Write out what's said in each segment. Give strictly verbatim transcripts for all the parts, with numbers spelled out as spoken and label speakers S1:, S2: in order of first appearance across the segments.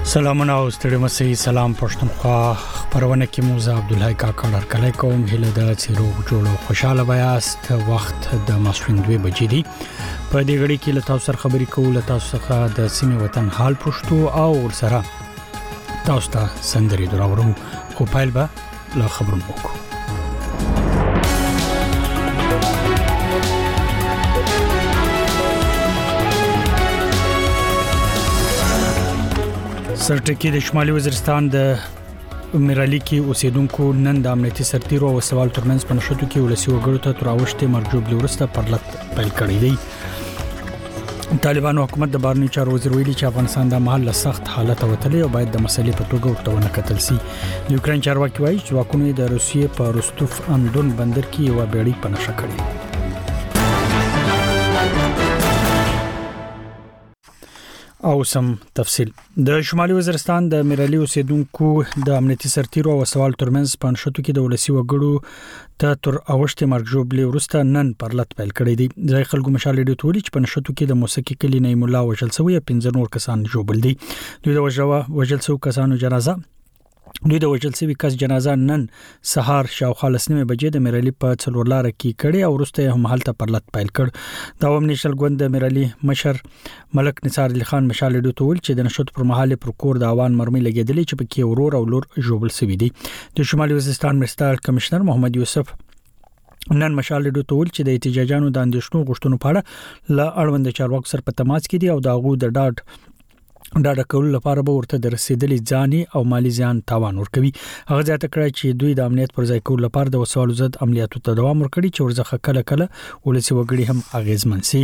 S1: سلامونه او ستړي مسي سلام پښتونخوا خبرونه کې موزه عبدالحی کاکړ کله کوم هله د چیرو جوړو خوشاله بیاست وخت د ماسوین دوی بجې دي په دې غړي کې له تاسو سره خبرې کوو تاسو څخه د سیمه وطن حال پښتو او سره تاسو ته سندري دراورو خو پایل به لا خبرونه وکړو. سرټکی د شمالي وزیرستان د میرالی کې اوسیدونکو نن د امنیتي سرتیرو او سوال ترمنځ په نشټو کې ولسی وګړو ته تراوشته مرجوب لورسته پرلط پیل کړی دی. طالبانو حکومت د بهرنی چارو وزیر ویلي چې افغانستان د محل سخت حالت وتلی او باید د مسلې په توګه ورته ونه کتل شي. د یوکرين چارواکي وایي چې واکونه د روسیې په روستوف اندون بندر کې یو بیړۍ په نشه کړې. او سم تفصیل د شمالي وزیرستان د میرالی اوسیدونکو د امنیتي سرتیرو او سوال ترمنځ په نشټو کې د ولسی وګړو ته تر اوشته مرګ جوړبلي ورسته نن پرلط پیل کړی دی. ځای خلکو مشال ډیټ ویلي چې په نشټو کې د موسیقي کلی نه مولا وجل سوی پنځه نور کسان جوړبل دي. دوی د وجوا وجل سو کسانو جنازه دوی د وجل سوي کس جنازه نن سهار شاوخوا لسنیمه بجې د میرالی په څلورلار کې کړي او ورسته هم حالت پرلط پیل کړ. د عوام نېشنل ګوند د میرالی مشر ملک نثار علي خان مشال ډیټ ویل چې د نشټ پر مهال پر کور د اوان مرمي لګیدلې چې په کې ورور او لور جوړبل سوي دي. د شمالي وزیرستان مرستیال کمشنر محمد یوسف نن مشال ډیټ ویل چې د احتجاجانو د اندېښنو غوښتنو په اړه ل اړوند چارواکو سره په تماس کې دي او دا غو د ډاډ ډاډه کول لپاره به ورته د رسیدلې ځاني او مالی ځان تاوان ورکوي. هغه ځاته کړی چې دوی د امنیت پر ځای کول لپاره د وسوالو ضد عملیاتو ته دوام ورکړي چې ورځخه کله کله ولسی وګړي هم اغیزمن سي.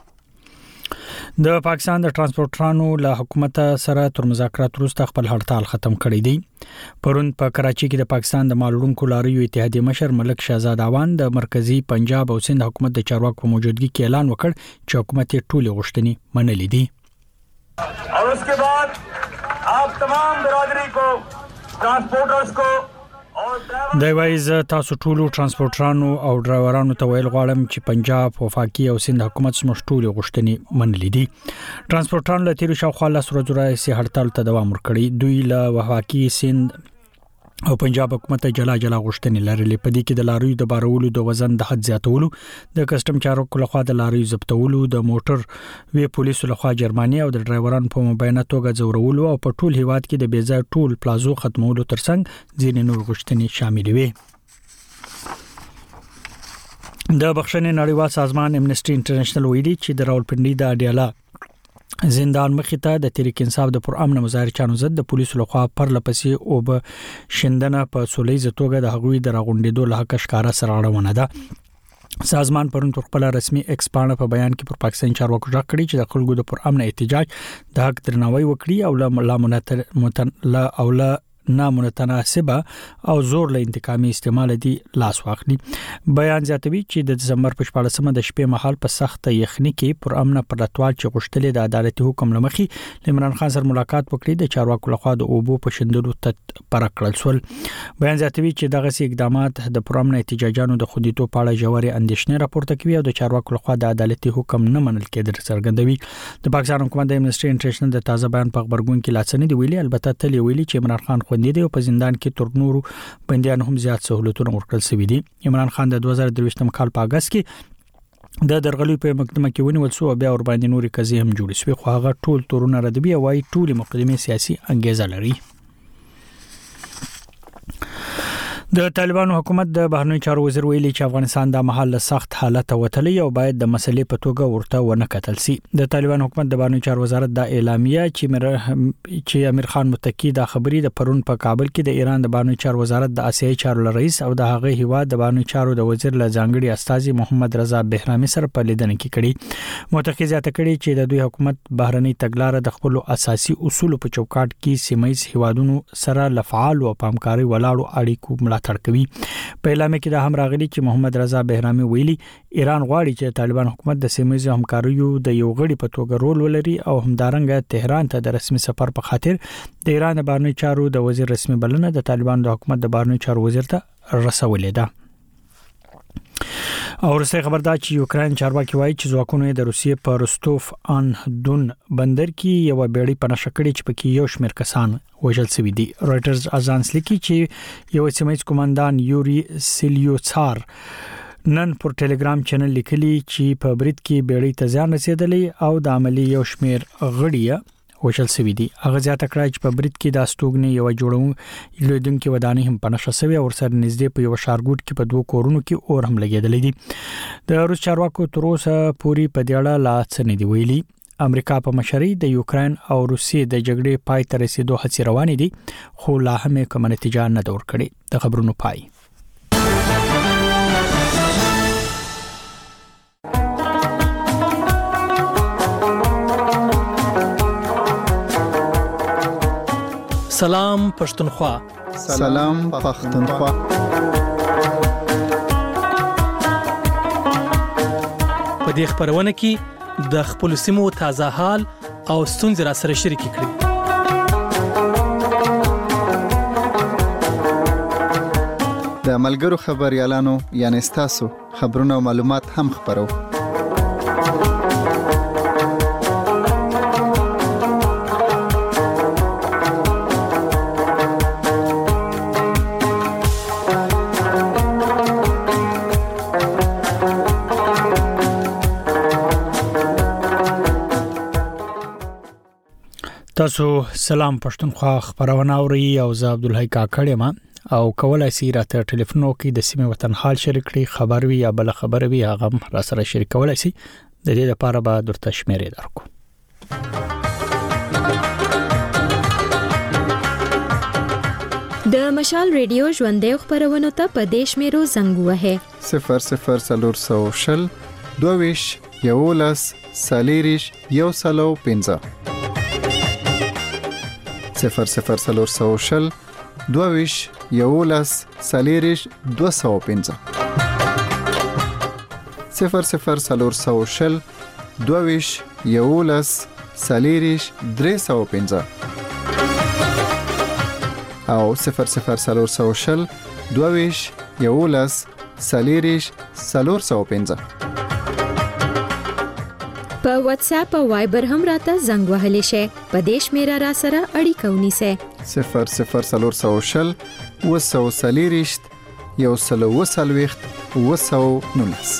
S1: د پاکستان د ترانسپورټرانو له حکومت سره تر مذاکرات وروسته خپل هړتال ختم کړی دی. پرون په کراچي کې د پاکستان د مالوړونکو لاریو اتحادیه مشر ملک شهزاد اوان د مرکزی پنجاب او سند حکومت د چارواکو په موجودګي کې اعلان وکړ چې حکومت ټولې غوښتنې منلې دي.
S2: और उसके बाद आप तमाम बिरादरी को ट्रांसपोर्टर्स को
S1: د وایز تاسو ټولو ترانسپورټرانو او ډرایورانو ته ویل غواړم چې پنجاب وفاقي او سند حکومت سمش ټولې غوښتنې منلې دي. ترانسپورټرانو له تیر شاوخوا لاس ورځې راځي هړتال ته دوام ورکړي. دوی له وفاقي سند او پنجاب حکومت جلا جلا غوښتنې لرلې. په دې کې د لاریو د بارولو د وزن د حد زیاتولو، د کسٹم چارواکو لخوا د لاریو ضبطولو، د موټر وی پولیسو لخوا جرماني او د ډرایورانو په مبینه توګه ځورولو او په ټول هیواد کې د بیځای ټول پلازو ختمولو ترڅنګ ځینې نور غوښتنې شامل وي. د بخښنې نړیوال سازمان امنیسټي انټرنیشنل ویلي چې د راولپنډي د اډیالا زندان مخې ته د تحریک انصاف د پر امن مظاهرچانو ضد د پولیسو لخوا پر لپسې او به شندنه په سولېزه توګه د هغوی د راغونډېدو له حق ښکارا سره اړوند ده. سازمان پرون پر خپل رسمي ایکس پاڼه په بیان کې پر پاکستان چارواکو ځکه کړی چې د خلکو د پر امن احتجاج د حق درناوی وکړي او لا متن لا او لا نامتناسبه او زور له انتقامي استعمال دي لاس واخلي. بیان زیاتوي چې د دسمبر په شپږمه د شپې مهال په سخت یخني کې پر امن پر لټوال چې غشتلې د عدالتي حکم لمخي عمران خان سره ملاقات وکړي د چارواکو لخوا د اوبو په شندلو ته پر کړل سول. بیان زیاتوي چې دغه سي اقدامات د پر امن احتجاجانو د خودیتو په اړه جوړې اندېښنې راپورته کوي او د چارواکو لخوا د عدالتي حکم نه منل کېدل څرګندوي. د پاکستان حکومت د امنیسټي انټرنیشنل د تازه بیان په خبرګون کې لاڅنې دی ویلي، البته تل ویلي چې عمران خان خوندې دی او په زندان کې تر نورو بنديان هم زیات سہولتونه ورکړل شوې دي. عمران خان د دوه زره درویشتم کال په اگست کې د درغلي په مقدمه کې ونیول شو او بیا ور باندې نوري قضیې هم جوړې شوې، خو هغه ټول تورونه ردوي او وايي ټول مقدمه سیاسي انګیزه لري. د طالبانو حکومت د بهرنی چارو وزیر ویلي چې افغانستان د محل سخت حالت وتلی او باید د مسلې په توګه ورته ونه کتل شي. د طالبانو حکومت د بهرنی چارو وزارت د اعلامیه چې مر چې امیر خان متکی د خبري د پرون په کابل کې د ایران د بهرنی چارو وزارت د آسیایي چارو رئیس او د هغه هیواد د بهرنی چارو د وزیر له ځانګړي استاذي محمد رضا بهرامي سره په لیدنه کې کړي. متکی زیاته کړي چې د دوی حکومت بهرنی تګلارې د خپل اساسي اصول په چوکاټ کې سیمایي هیوادونو سره لفعال او پامکاري ولاړو اړیکو ملاتړ کوي. په اعلان کې دا هم راغلي چې محمد رضا بهرامي ویلي ایران غواړي چې طالبان حکومت د سیمایي همکاریو د یو غړي په توګه رول ولري او همدارنګه تهران ته د رسمي سفر په خاطر د ایران د بهرنی چارو د وزیر رسمي بلنه د طالبان د حکومت د بهرنی چارو وزیر ته رسولې ده. او ورسته خبر دا چې یوکرين چارواکي وایي چې ځواکونه د روسیې په روستوف ان دون بندر کې یو بیړۍ په نشه کړې چې پکې یو شمېر کسان وژل شوي دي. رائټرز اژانس لیکي چې یو سیمایي کمانډان یوري سیلیوڅار نن پر ټلګرام چینل لیکلي چې په برید کې بیړۍ ته ځان رسیدلې او د عملی یو شمېر غړي وژل شوي دي. هغه زیاته کړه چې په برید کې د استوګنې یو جوړون لیدونکو ودانې هم په نشه شوی او سره نږدې په یو شارګوټ کې په دوه کورونو کې اور هم لګیدلې دي. د روس چارواکو تر اوسه پوری په دې اړه لا څه نه دی ویلي. امریکا په مشرۍ د یوکرين او روسیې د جګړې پای ته رسیدو هڅې روانې دي خو لا هم کوم نتیجه نه ده ورکړې. د خبرونو پای
S3: سلام پښتونخوا.
S4: سلام پښتونخوا.
S3: په دې خبرونه کې د خپل سیمو تازه حال او ستونزې را سره شریک کړئ.
S4: د ملګرو خبريالانو یعنی تاسو خبرونه او معلومات هم خبرو.
S1: تاسو سلام پښتونخوا خبرونه اوري او زه عبدالحی کاکړ یم او کولای شئ راته ټلیفون وکړئ د سیمه وطن حال شریک کړئ. خبر وي یا بل خبر وي هغه را سره شریک کولای شئ. د دې لپاره به درته شمیرې درکو.
S5: د مشال ریډیو ژوندې خبرونه ته په دیش میرو زنګ وهه
S4: صفر صفر صفر شل دویش یولس سالیریش یو سلو پنځه صفر صفر صفر شل دویش یولس سالیریش دو سو پنځه صفر صفر صفر شل دویش یولس سالیریش درې سو پنځه او صفر صفر صفر شل دویش یولس سالیریش سلور سو پنځه.
S5: په واتس اپ او وایبر هم راته زنګ وهلی شي. په دیش میرا را سره اړیکه ونیسه
S4: صفر صفر صفر شل وسو سالیریشت یو سلو وسلويخت وسو نونس.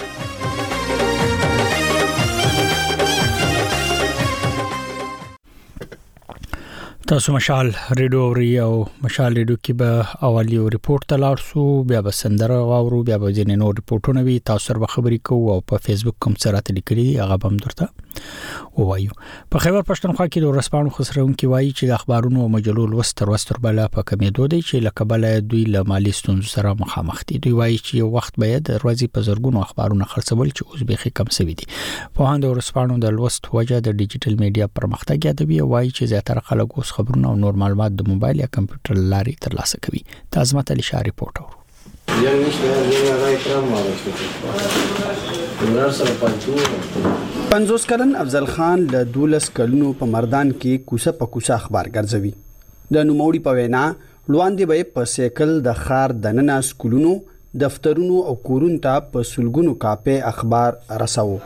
S1: تاسو مشال ریډیو اوري او مشال ریډیو کې به اولیو ریپورت تلار سو بیا به سندره غاورو بیا به ځینې نور ریپورتونه وي. تاسو سره خبرې کوو او په فیسبوک کوم سره لیکلي هغه هم درته وایو. په خیبر پښتونخوا کې د ورسپانو خسرونکو وایي چې د اخبارونو او مجلو لوستر وستر بل په کمیدو دي چې لکه بل دوی له مالی ستونزو سره مخامخ دي. دوی وایي چې یو وخت به د ورځې په زرګونو اخبارونه خرڅول چې اوس به کم شوي دي. په هند ورسپانو د لوست وجه د ډیجیټل میډیا پرمختګ یادوي او وایي چې زیاتره خلک اوس خبرونه او نور معلومات د موبایل یا کمپیوټر لارې ترلاسه کوي. د عظمت علي شاه ریپورت اورو.
S6: پنځوس کلن افضل خان له دولس کلونو په مردان کې کوسه په کوسه اخبار ګرځوي. د نوموړي په وینا لواندې به په سیکل د خار دننه سکولونو دفترونو او کورونو ته په سلګونو کاپه اخبار رساو.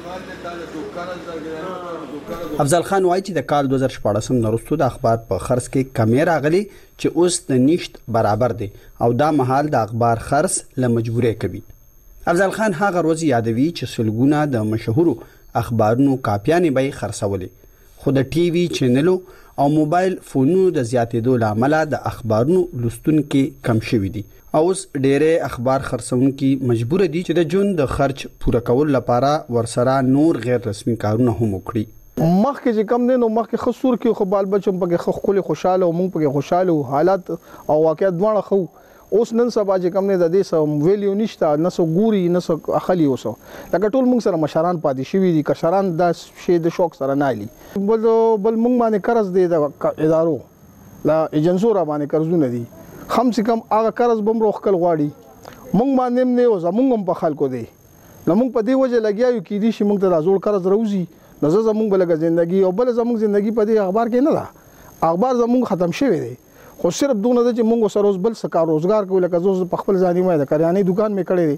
S6: افضل خان وایي چې د کال دوه زره شپږ نورستو د اخبار په خرڅ کې کمی راغلي چې اوس د نشټ برابر دي او دا مهال د اخبار خرڅ له مجبورې کوي. افضل خان هغه ورځ یادوي چې سلګونه د مشهورو اخبارونو کاپیانې به خرڅولې خو د ټي وي چینلو او موبایل فونونو د زیاتېدو لامل د اخبارونو لوستونکو کم شوي دي. اوس ډېرې اخبار خرڅونکي مجبور دي چې د جون د خرچ پوره کول لپاره ورسره نور غیر رسمي کارونه هم وکړي.
S7: مخکې چې کم دین او مخکې خسور کې خو بال بچم پکې خو خولي خوشاله او مونږ پکې خوشاله حالات او واقعیت دواړه خو اوس نن سبا چې کم نه د دې سم ویلیو نشته نه سو ګوري نه سو اخلي اوسو لکه ټول مونږ سره مشران پاتې شوی دي کشران د شی د شوق سره نه لي بل بل مونږ باندې قرض دی د ادارو لا ایجنسو را باندې قرضونه دي خم سي کم هغه قرض بم روخکل غواړي مونږ باندې نه او زمونږ په خلکو دی نو مونږ په دې وجه لګیاو کې دي چې مونږ ته د زوړ قرض روزي نو زمونږ بلګه ژوندۍ او بل زمونږ ژوندۍ په دې اخبار کې نه ده اخبار زمونږ ختم شوی دی خو صرف دونه چې مونږ سره بل څه کار روزګار کوو لکه زه په خپل ځاني مې د کریانې دکان مې کړې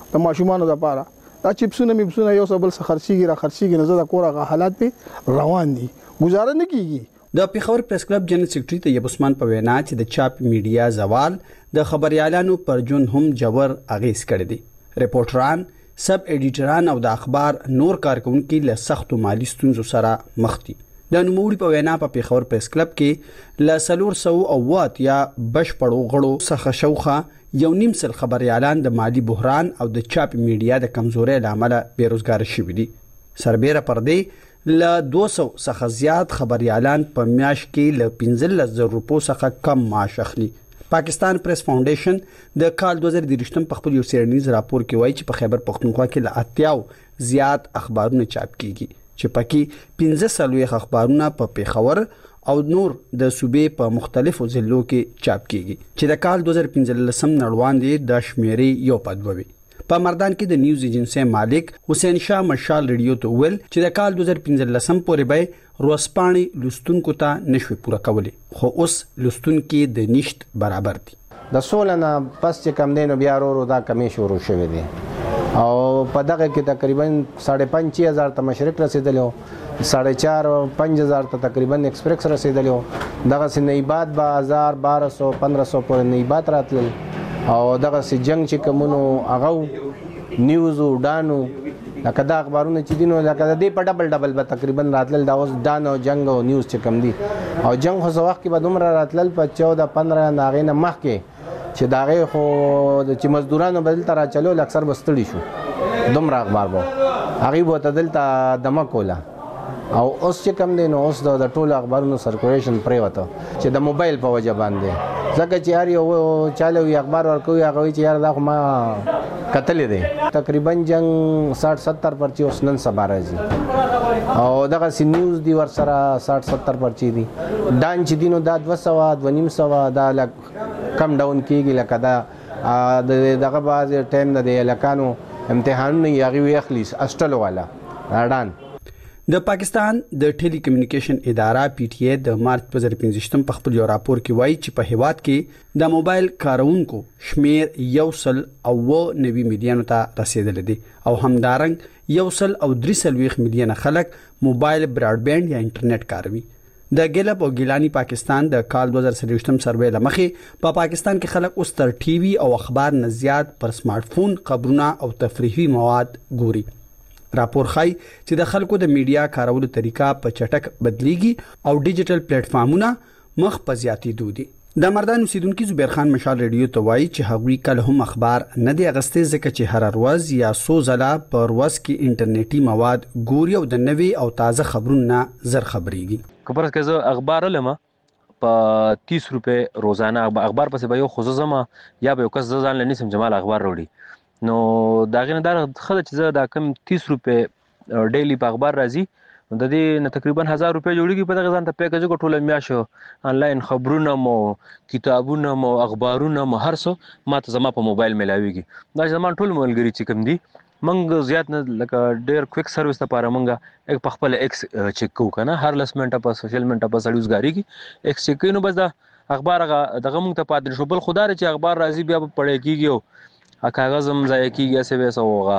S7: د ماشومان لپاره دا چپسونه میپسونه یو څه بل څه خرچيږي را خرچيږي نه زده کورغه حالات په روان دي گزاره نه کیږي.
S6: د پیښور پریس کلب جنرال سیکریټری طیب عثمان په وینا چې د چاپ میډیا زوال د خبريالانو پر جون هم جبر اغیز کړی دی. ریپورټران، سب ایډیټران او د اخبار نور کارکونکو له سختو مالی ستونزو سره مخ دي. د نوموړي په وینا په پیښور پریس کلب کې ل سلور سو او وات یا بشپړو غړو څخه شوخه یو نیم سل خبريالان د مالی بحران او د چاپ میډیا د کمزورۍ لامل بیروزګار شوي دي. سربېره پر دې ل دوه سوه څخه زیات خبريالان په میاشت کې ل پنځلس زره روپو څخه کم معاش اخلي. پاکستان پریس فاونډیشن د کال دوه زره دریشتم په خپل یو سیرنیز راپور کې وایي چې په خیبر پختونخوا کې ل اتیاو زیات اخبارونه چاپ کیږي چې پکې پنځه سلوي اخبارونه په پیښور او نور د صوبې په مختلفو ضلعو کې چاپ کیږي چې د کال دوه زره پنځلسم نړوان دي د شمیرې یو پدوي. په مردان کې د نیوز ایجنسی مالک حسین شاه مشال ریډیو ته ویل چې د کال دوه زره پنځلسم پورې به روسپانی لستونکو ته نشوي پوره کولی خو اوس لستونکو د نشټ برابر دي.
S8: د سولنا پس چې کم دینو بیا ورو دا کمی شروع شوه دي او په دغه کې تقریبا ساڑھے پنځه هزار ته مشرق رسیدلو، ساڑھے چار پنځه هزار ته تقریبا ایکسپریس رسیدلو، دغه سنیبات به هزار بارہ سو پندرہ سو پورې نیبات راتل او دغه سي جنگ چې کومونو هغه نیوز او ډانو لکه دا اخبارونه چې دینو لکه د دې په ډبل ډبل به تقریبا راتل دا اوس ډان او جنگ او نیوز چې کم دي او جنگ خو څو وخت کې به دومره راتل په چودہ پندرہ ناغې نه مخکې چې داغه خو چې مزدورانو بدل تر چلو اکثر بستړي شو دومره اخبار وو هغه به تدلته دمه کوله او اوس چې کم دي نو اوس د ټولو اخبارونو سرکولیشن پرې وته چې د موبایل په وجه باندې ځکه چې هر یو چاله وي اخبار ورکوي هغه چې یار دا خو ما قتل دي تقریبا جنگ ساٹھ ستر پرچی اوس نن سبا راځي او دغه سی نیوز دی ور سره ساٹھ ستر پرچی دي ډان چې دینو دا دوه سوه دوه نیم سوه دا لک کم ډاون کیږي لکه دا دغه باز ټایم د الکانو امتحانونه یغي ویخلی استلو والا ډان.
S6: د پاکستان د ټیلی کمیونیکیشن اداره پی ټی ای د مارچ دوه زره پنځه په خپل یو راپور کې وایي چې په هیواد کې د موبایل کارونکو شمیر یو سل او نوي میلیون ته رسیدلی دی او همدارنګ یو سل او درې سلويخ میلیون خلک موبایل براډ بانډ یا انټرنیټ کاروي. د ګلپ او ګیلانی پاکستان د کال دوه زره څلوېښتم سروې لمخې په پاکستان کې خلک اوس تر ټي وي او اخبار نه زیات پر سمارټ فون خبرونه او تفریحي مواد ګوري. راپور ښایي چې د خلکو د میډیا کارولو طریقه په چټک بدلیږي او ډیجیټل پلیټ فارمونه مخ په زیاتېدو دي. د مردان اوسیدونکو زبیر خان مشال ریډیو ته وایي چې هغوی کله هم اخبار نه دی اغستې ځکه چې هر ورځ یا څو ځله په ورځ کې انټرنیټي مواد ګوري او د نوي او تازه خبرونو زر خبريږي.
S9: خبره کې زه اخبار لمه په تیس روپے روزانه اخبار پسې به یو خصوصا زما یا به یو کس ځان لنی سم جمال اخبار وروړي نو دا غینه دا خدای چې زه دا کم تیس روپے ډیلی په اخبار راځي د دې نه تقریبا هزار روپے جوړیږي په دغه ځان ته پیکج کو ټوله میاشو انلاین خبرونه مو کتابونه مو اخبارونه مو هر څه ماته زما په موبایل ملاويږي دا زما ټول ملګری چې کوم دي منګ زیات نه لکه ډیر کویک سرویس لپاره منګه یک په خپل ایکس چیک کو کنه هر لس منټه په سوشل منټه په سړیوزګاری کی ایکس چیک کینو بس دا اخبار دغه مونږ ته پاتې شو بل خدای چې اخبار راځي بیا په پړې کیږي ا کاغذ هم ځای کیږي څه وسه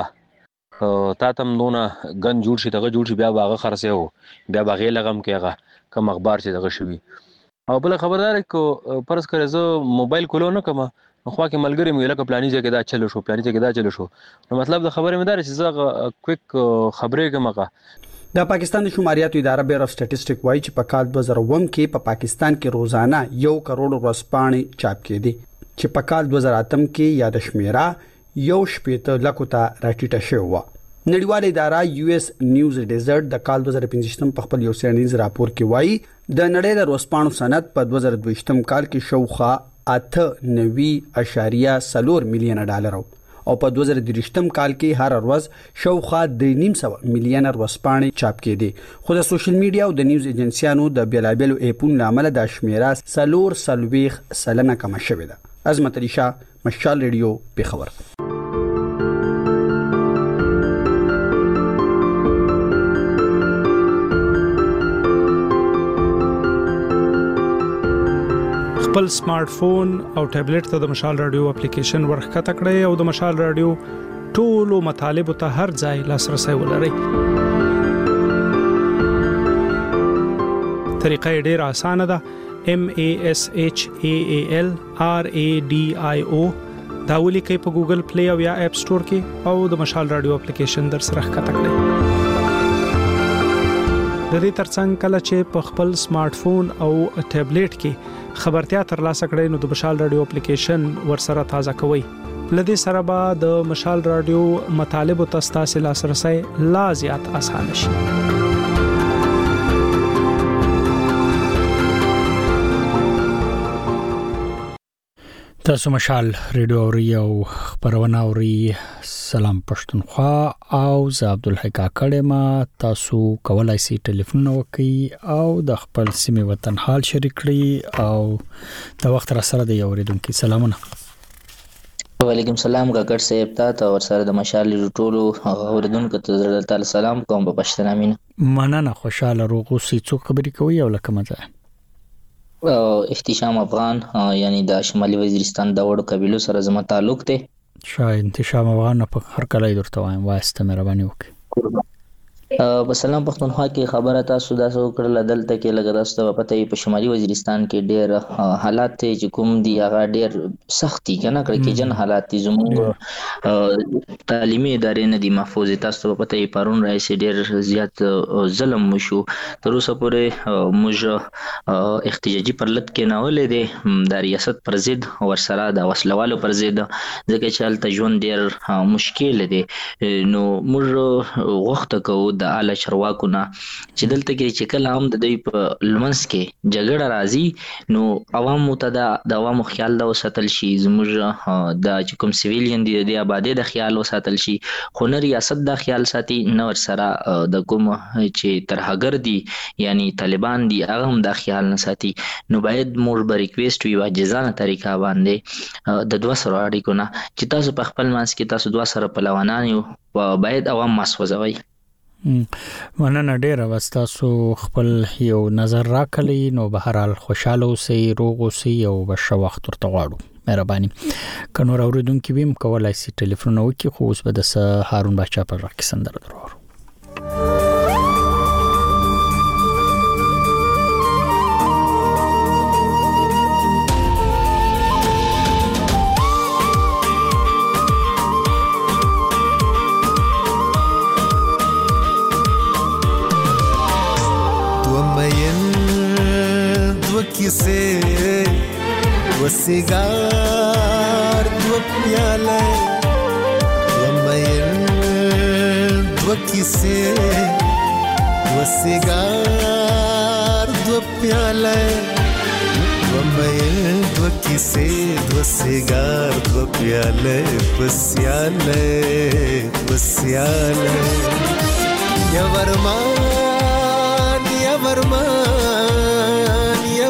S9: وغه تا تم نونه غن جوړ شي دغه جوړ شي بیا باغه خرڅه وو بیا باغې لغم کېغه کم اخبار چې دغه شوی او بل خبردار کو پرس کړه زه موبایل کولو نه کما خو کې ملګری مې لکه پلاني ځای کې دا چلو شو پلاني ځای کې دا چلو شو نو مطلب د خبرې مدار چې زه کویک خبرې کومه.
S6: د پاکستان د شماریاتو اداره بیور اف سټټیسټک وایي چې په کال دوه زره اووه کې په پاکستان کې روزانه یو کروڑ ورځپاڼې چاپ کېدي چې په کال دوه زره اتم کې یا د شمیره یو شپېته لکو ته راټیټه شوې وه. نړیواله اداره یو اس نیوز ډیزرټ د کال دوه زره پنځه په خپل یو سیرنیز راپور کې وایي د نړۍ د ورځپاڼو صنعت په دوه زره دوه کال کې شاوخوا اته نوي اشاریه څلور میلیونه ډالر او په دوه زره درې کال کې هر ورځ شاوخوا د نیم سو میلیونه ورځپاڼې چاپ کېدي خو د سوشل میډیا او د نیوز ایجنسیانو د بیلابلو اپونو لامل د شمیره څلور سلويخ سلنه کم شوې ده. عظمت علی شاه مشال ریډیو پیښور.
S10: خپل سمارټ فون او ټابلیټ ته د مشال رادیو اپلیکیشن ورخته کړئ او د مشال رادیو ټولو مطالبو ته هر ځای لاسرسي ولرئ. طریقه ډېره اسانه ده. M A S H A A L R A D I O دا ولیکئ په ګوګل پلی او یا اپ سٹور کې او د مشال رادیو اپلیکیشن در سره ښکته کړئ. د دې ترڅنګ کله چې په خپل سمارټ فون او ټابلیټ کې خبرتیا ترلاسه کړئ نو د مشال رادیو اپلیکیشن ورسره تازه کوئ. لدې سره به د مشال رادیو مطالب او تاسو لاسرسي لا زیات اسانه شي.
S1: تاسو مشال ریډیو اوري او خبرونه اوري. سلام پښتونخوا او زه عبدالحق کاکړم. تاسو کولای شئ ټلیفون وکړئ او د خپل سیمې وطن حال شریک کړئ او د وخت را سره د اوریدونکو سلامونه.
S11: وعلیکم سلام کاکړ صاحب ته او سره د مشال ټولو اوریدونکو ته تعالی سلام کوم په پښتنه مینه.
S1: مننه. خوشاله روغو سې څو خبرې کوي او لکه مزه
S11: احتشام افغان یعنی د شمالي وزیرستان د وړو قبیلو سره زما تعلق دی.
S1: شاید احتشام افغان په هر کله درته وایم واسطه مهرباني وکړئ.
S11: بسلام پښتونخوا کې خبره تاسو تاسو کړل دلته کې لګا تاسو ته پته په شمالي وزیرستان کې ډېر حالات چې کوم دي هغه ډېر سختي کنه کړ کې جن حالات زموږ تعلیمي ادارې نه دي محفوظ. تاسو ته پته یې پرون راځي ډېر زیات ظلم وشو. تر اوسه پورې موږ احتجاجي پرلط کې نه ولې دي د ریاست پر ضد ورسره د وسلوالو پر ضد ځکه چې حالت ژوند ډېر مشکل دی. نو موږ وخت کوو د اعلی چارواکو نه چې دلته کې چې کله هم د دوی په لمنس کې جګړه راځي نو عوامو ته د عوامو خیال دا وساتل شي، زموږ د کوم سیویلین دی د آبادی د خیال وساتل شي، خو نه ریاست د خیال ساتي نه ور سره د کوم چې ترهګر دي یعنی طالبان دي هغه هم د خیال نه ساتي. نو باید موږ به ریکویسټ وی واجزانه طریقه باندې د دوه سره اړیکو نه چې تاسو په خپل مانس کې تاسو دوه سره پلوانان یو باید عوام مسوځوي.
S1: مننه ډیره. واستاسو خپل یو نظر راکړی نو به هر حال خوشاله اوسئ، روغ اوسئ او بشه وخت ورته غواړو. مهرباني. کنور اوریدونکو ویم کولای شي ټلیفون وکړي خو اوس به د هارون بچا پر راکې سندره درو.
S12: किसे वो सिगार वो प्याले वो मयन वो किसे वो सिगार वो प्याले वो मयन वो किसे वो सिगार वो प्याले पसियाले पसियाले या वरमान या वरमान या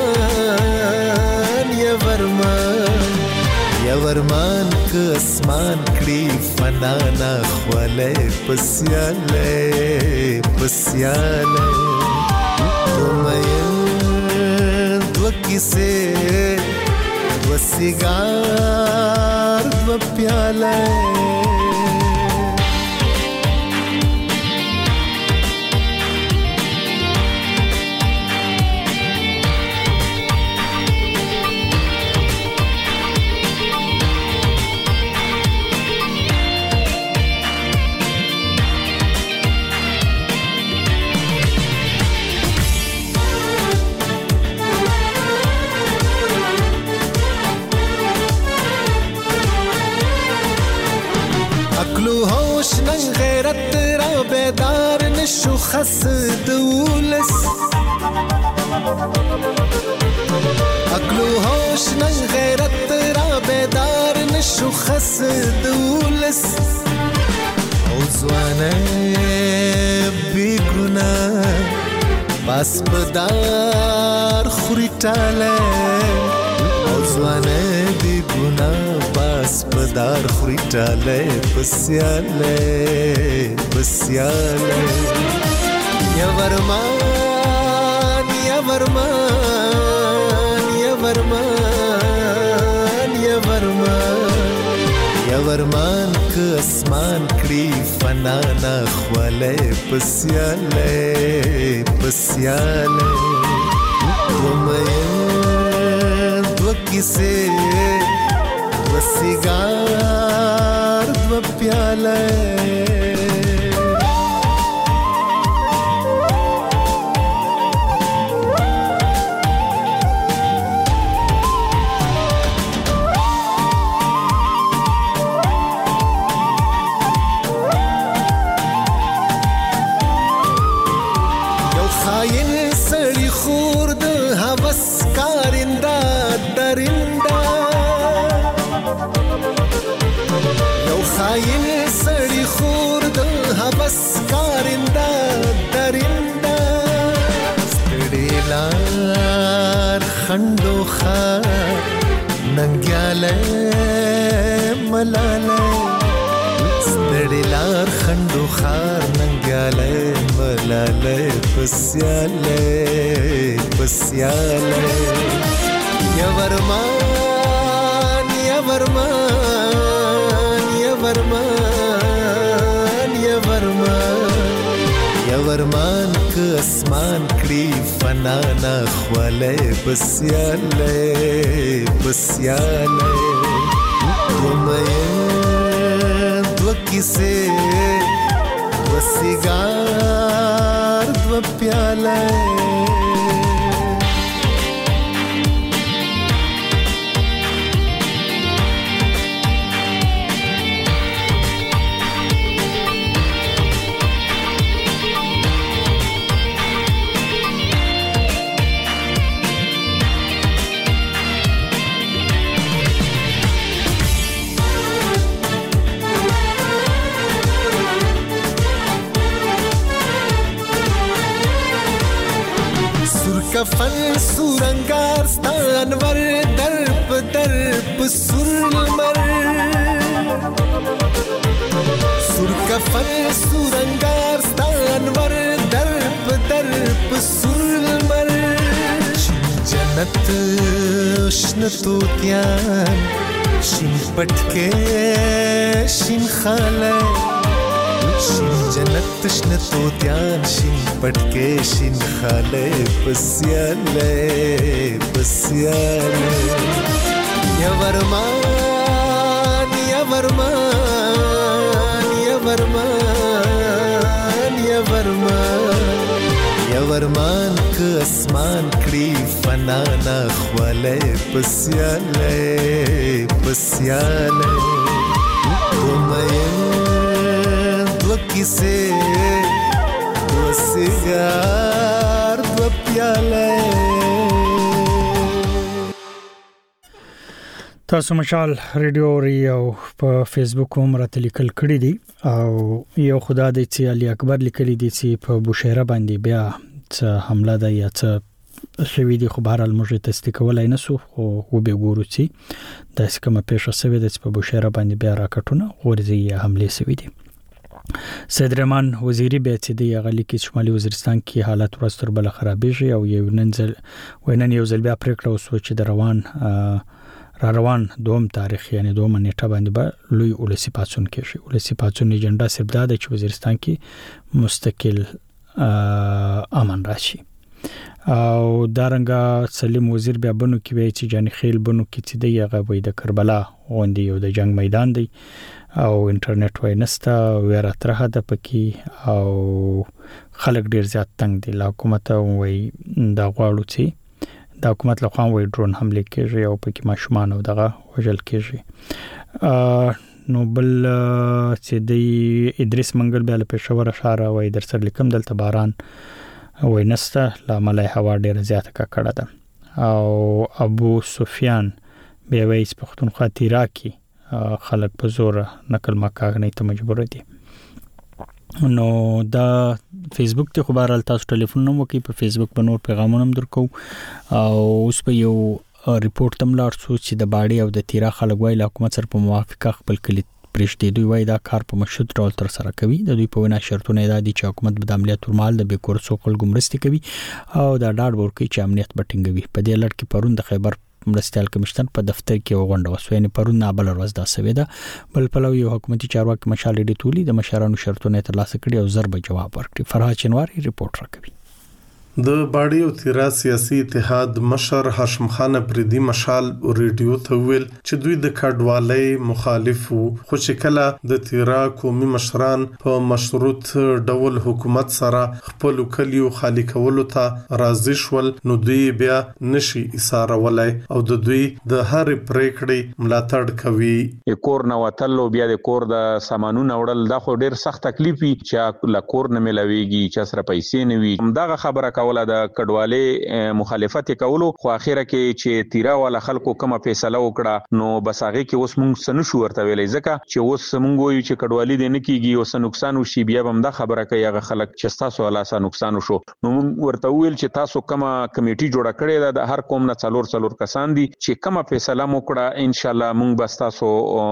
S12: वरमान या वरमान या वरमान के आसमान कड़ी फनाना ख्वाले पसियाले पसियाले तो मैं दो किसे दो सिगार दो प्याले بیدار نشو خس دولس عقلو هوش نن غیرت را بیدار نشو خس دولس او زوانه بی گناه باس بدار خوری تاله او زوانه بی گناه باس بدار خوری تاله پسیاله پسیاله یا ورمان یا ورمان یا ورمان یا ورمان یا ورمان که اسمان کړي فنا نه خولې پسیاله پسیاله ومه دو کیسه دو سیگار دو پیاله خاين سړی خور د حبس کارنده درنده ستړي لار خندو خار ننګیاله ملاله ستړي لار خندو خار ننګیاله ملاله پسیاله پسیاله یا ورمان یا ورمان ورمان یا ورمان یا ورمان که اسمان کړي فنا نه خولې پسیاله پسیاله ومه دو کیسه دو سیگار دو پیاله کفن سورنگار ستانور درب درب سر المر سور کفن سورنگار ستانور درب درب سر المر شین جنت شن توتیان شین پټکه شین خاله شین جنت شن توتیان شین پټکه شین خاله پسیاله پسیاله یا ورمان یا ورمان یا ورمان یا ورمان یا ورمان که اسمان کړي فنا نه خولې پسیاله پسیاله ومه دو کیسه دو سیگار دو پیاله
S1: تاسو مشال ریډیو ریو په فیسبوک هم راته لیکل کړی دي او یو خدای دې چې علي اکبر لیکلی دي چې په بوشهره باندې بیا څه حمله ده یا څه شوی دی خو بهر الموږ تصدیقولای نه سو خو به ګورو چې داسې کومه پیښه شوې ده چې په بوشهره باندې بیا راکټونه غورځي یا حمله شوې دي. سید رحمان وزیری به چې دی غلی کې شمالي وزیرستان کې حالت ورستر بل خرابېږي او یو ننځل وینن یو ځل بیا پریکړه وسو چې د روان را روان دوم تاریخ یعنی دوم نیټه باندې به لوی ولسی پاتون کېږي. ولسی پاتون ایجنډا صرف دا د چې وزیرستان کې مستقل امن راشي او دارنګه سلیم وزیر بیا بنو کې وی چې جان خیل بنو کې چې دی هغه وای د کربلا غونډې یو د جنگ میدان دی او انټرنیټ وای نستا ویرا ترخه د پکی او خلک ډیر زیات تنگ دي. حکومت وای د غواړو چې د حکومت له خوا وای ډرون حمله کوي او پکې ماشومان او دغه وژل کوي. نو بل چې د ادریس منګل بیا له پېښور اشاره وای در سره لیکم دلته باران وای نستا لامل هوا ډیر زیات کړه ده او ابو سفیان بیا وای پښتونخوا تیراکی خلک په زور نقل مکاغنې ته مجبور دي. نو دا فیسبوک ته خبر ال تاسو ټلیفون نو وکي په فیسبوک په نور پیغامونه هم درکو او اوس په یو ریپورت تم لار څو چې د باډي او د تیرا خلک وای حکومت سره په موافقه خپل کلی پرېشتي دوی وای دا کار په مشروط ډول تر سره کوي. د دوی په وینا شرطونه دا دي چې حکومت به د عملیات ورمال د بیکور څو خلک ګمرستي کوي او دا ډاډ ورکوي چې امنیت به ټینګوي. په دې لړ کې پرون د خیبر مرستيال کمشنر په دفتر کې وغونډه وسوه یعنی پرون نابل ورځ دا سویدا بل پلو یو حکومتي چارواکي مشال ډی تولی د مشرانو شرطونه ترلاسه کړي او ضرب جواب ورکړي. فرهاد چنواری ریپورت راکوي.
S13: د باډي او تیرا سیاسي اتحاد مشر هاشم خان پردي مشال ریډیو ته ویل چې دوی د کډوالۍ مخالف وو خو چې کله د تیرا قومي مشران په مشروط ډول حکومت سره خپل کلیو خالی کولو ته راضي شول نو دوی بیا نشي اسارولای او د دوی د هر پریکړې ملاتړ کوي.
S14: کور نه وتلو بیا د کور د سامانونو وړل دا خو ډیر سخت تکلیف وي چې لا کور نه ملويږي چې سره پیسې نه وي. همدغه خبره ولا د کډوالۍ مخالفت کولو خو اخیره کې چې تیرا والا خلکو کومه فیصله وکړه نو بس هغه کې اوس مونږ سن شو ورته ویلې ځکه چې اوس مونږ وایو چې کډوالۍ دې نه کیږي اوس نقصان وشي بیا هم دا خبره کوي هغه خلک چې تاسو والا سره نقصان وشو نو مونږ ورته ویل چې تاسو کومه کمیټي جوړه کړې ده د هر قوم نه څلور څلور کسان دي چې کومه فیصله وکړه ان شاء الله مونږ بس تاسو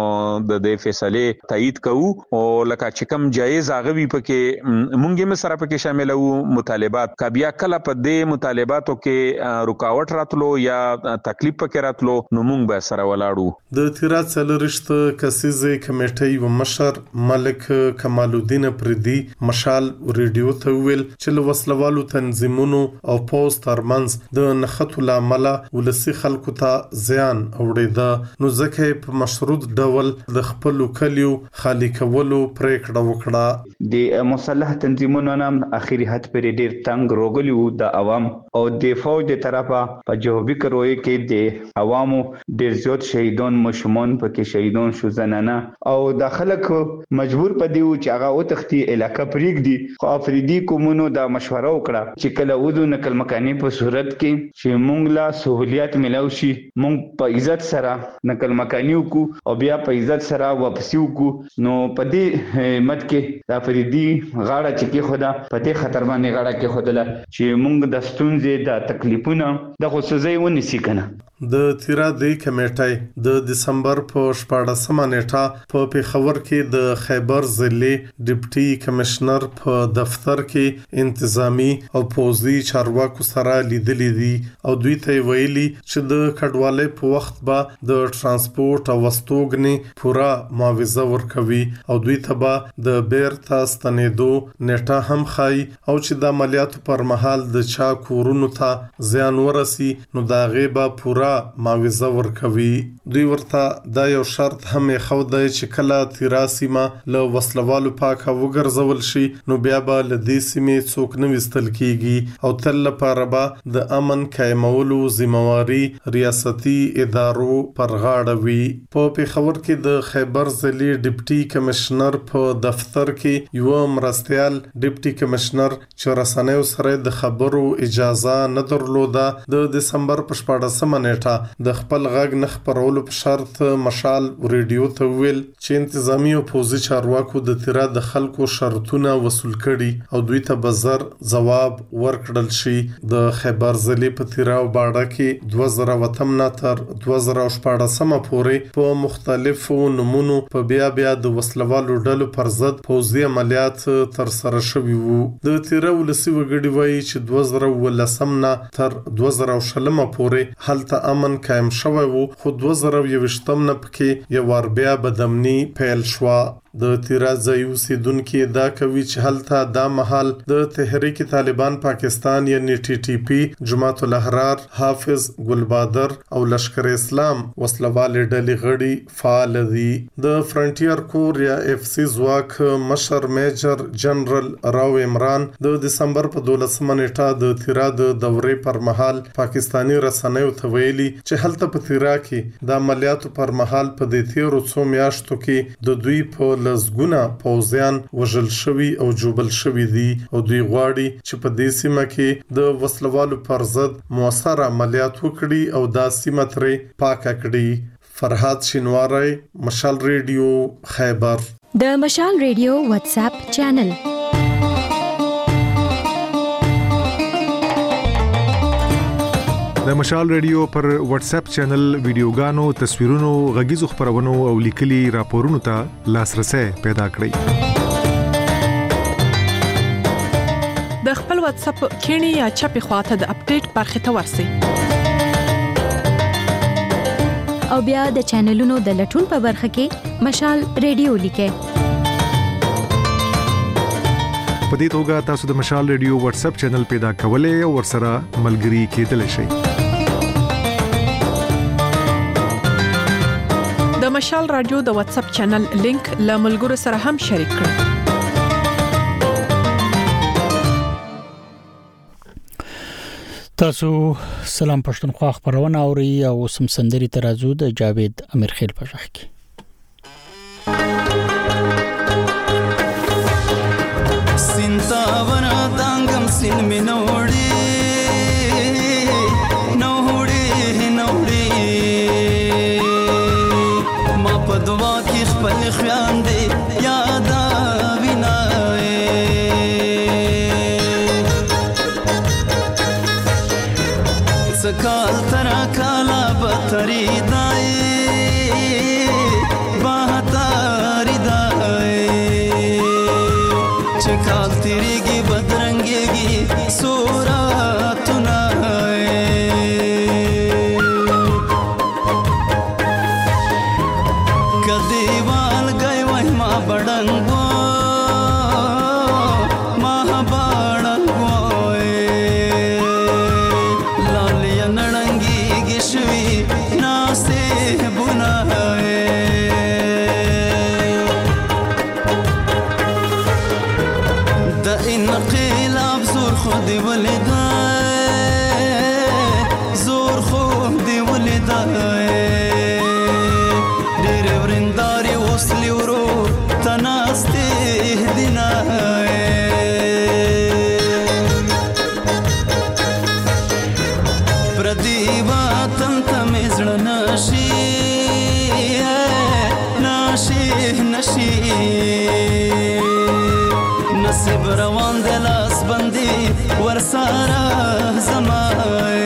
S14: د دې فیصله تایید کوو او لکه چې کوم جایز هغه وي پکې مونږ هم سره پکې شامل وو مطالبات کا بیا کله په دې مطالباتو کې رکاوټ راتلو یا تکلیف پکې راتلو نو موږ به سره ولاړو.
S13: د تیرا څلورشت کسیزې کمیټې و مشر ملک کمال الدین پردي مشال ریډیو ته ویل چې له وسلوالو تنظیمونو او پوز ترمنځ د نخښتو لامل ولسی خلکو ته زیان اوړېده نو ځکه په مشروط ډول د خپل کلیو خالی کولو پریکړه وکړه.
S15: د مسلح تنظیمونو نام اخیری حد پر ډیر تنگ روغلی د عوام او د فوج د طرفه په جوابي کروي کې د عوامو ډیر زیات شهیدان مشمون پکې شهیدان شو زنانه او د خلک مجبور پدیو چې هغه او تختی علاقه پریک دي خو افریدي کومونو د مشوره وکړه چې کله وځو نقل مکاني په صورت کې چې مونږ لا سہولیت ملو شي مونږ په عزت سره نقل مکاني وکړو او بیا په عزت سره واپسی وکړو نو په دې مت کې د افریدي غاړه چې کې خدا په دې خطر باندې غاړه کې خدله چې مونږ د ستونزې د تکلیفونو د خصوصي ونیسي کنه.
S13: د تیرا د کمیټې د دسمبر په شپاړسمه نیټه په پیښور کې د خیبر ضلع ډیپټي کمشنر په دفتر کې انتظامی او پوزي چارواکو سره لیدلې دي او دوی ته ویلي چې د کډوالۍ په وخت به د ترانسپورت او وستوګنې پورا معاوضه ورکوي او دوی ته به د بیرته ستنېدو نیټه هم خای او چې د عملیاتو پر مهال د چا کورونو ته زیان ورسي نو دا غیبه پورا معاوضه ورکوي. دوی ورته دا یو شرط هم خو دی چې کله تیرا سیمه له وسلوالو پاکه وګرځول شي نو بیا به له دې سیمې څوک نه وستل کیږي او تل لپاره به د امن قائمولو ذمہواری ریاستي ادارو پر غاړه وي. په پیښور کې د خیبر ضلع ډیپټي کمشنر په دفتر کې یو مرستيال ډیپټي کمشنر چې رسنیو سره د خبرو اجازه نه درلوده د دسمبر په شپاړسمه نیټه د خپل غږ نه خبرولو په شرط مشال ریډیو ته ویل چې انتظامی او پوزي چارواکو د تیرا د خلکو شرطونه وصول کړي او دوی ته بزر جواب ورکړل شي. د خیبر ضلع په تیرا او باډه کې دوه زره وتم نه تر دوه زره شپاړسمه پورې په مختلفو نمونو په بیا بیا د وسلوالو ډلو پر ضد پوزي عملیات تر سره شوي وو. د تیرا ولسی وګړي وایي چې دوه زره ولسم نه تر دوه زره شلمه پورې هلته امن قائم شوی وو خو دوه زره یوویشتم نه پکې یو ور بیا بدامني پیل شوه. د تیرا ځای اوسیدونکو دا کوي چې هلته دا محل د تحریک طالبان پاکستان یعنی ټي ټي پی جماعت الاحرار حافظ ګلبادر او لشکر اسلام وسلوال ډلې غړي فعال دي. د فرنټیر کور یا اف سی ځواک مشر میجر جنرال راو عمران د دسمبر په دولسمه نیټه د تیرا د دورې پر مهال پاکستانی رسنیو ته ویلي چې هلته په تیرا کې د عملیاتو پر مهال په دې تیرو څو میاشتو کې د دوی په لزګونه پوزیان وژل شوی او جوبل شوی دي او دوی غواړي چې په دې سیمه کې د وسلوالو پر ضد موثر عملیات وکړي او دا سیمه ترې پاکه کړي. فرهاد شینواری مشال ریډیو خیبر.
S5: د مشال ریډیو واتس اپ چینل
S16: د مشال ریډیو پر واتس اپ چینل ویډیوګانو، تصویرونو، غږیزو خبرونو او لیکلي راپورونو ته لاسرسي پیدا کړئ.
S17: د خپل واتس اپ کینی یا چپی خواته د اپډیټ برخه ته ورسئ.
S5: او بیا د چینلونو د لټون په برخه کې مشال ریډیو لیکه.
S16: په دې توګه تاسو د مشال ریډیو واتس اپ چینل پیدا کولای او ورسره ملګري کېدلی شئ.
S17: د مشال رادیو د واتس اپ چینل لینک له ملګرو سره هم شریک کړئ.
S1: تاسو سلام پښتونخوا خبرونه اوري او سم سندري ترازو د جاوید امیرخیل په ځخ کې.
S18: سینتاورا دانګم سین مینوړي نوړي نوړي ما په دوا کې خپل خیان دي یاد وینای سکال ترا کالا بتری دای بہتاری دای چکال تیریگی بدرنگیگی سوراتنا کدیوال گئی وی ما بڑنگو ما بڑنگو لالیہ نڑنگی گشوی ناسے بنائے انقلاب زور خود ولدای زور خود ولدای ډېر ورنداري وسلی ورو تناسته دینای پردیوا تم تم زړه نشي نشي نشي نصیب روان د لاس بندي ورساره زمای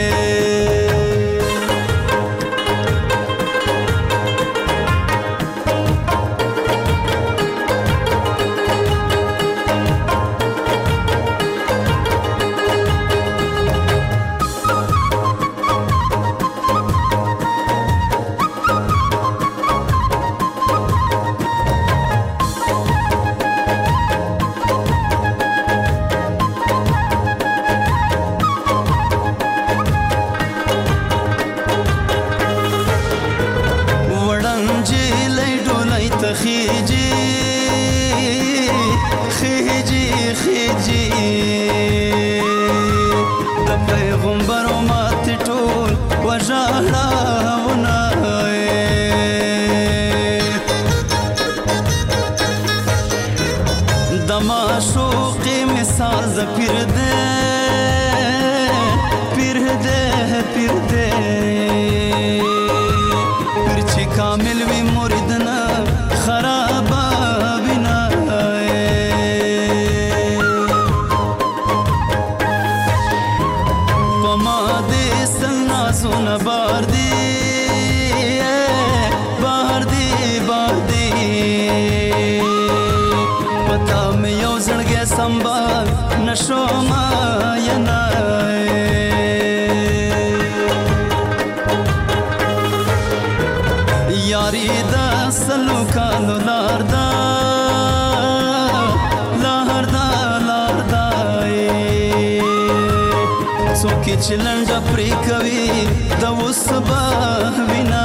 S18: چلنډ پرې کوي د وسبا وینا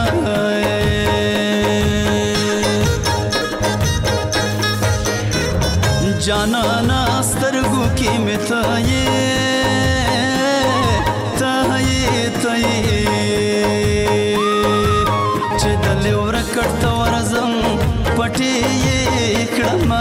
S18: جانا ناسترګو کې مته یې ته یې ته یې چې دلې ورکړت ورزم پټې یې کړم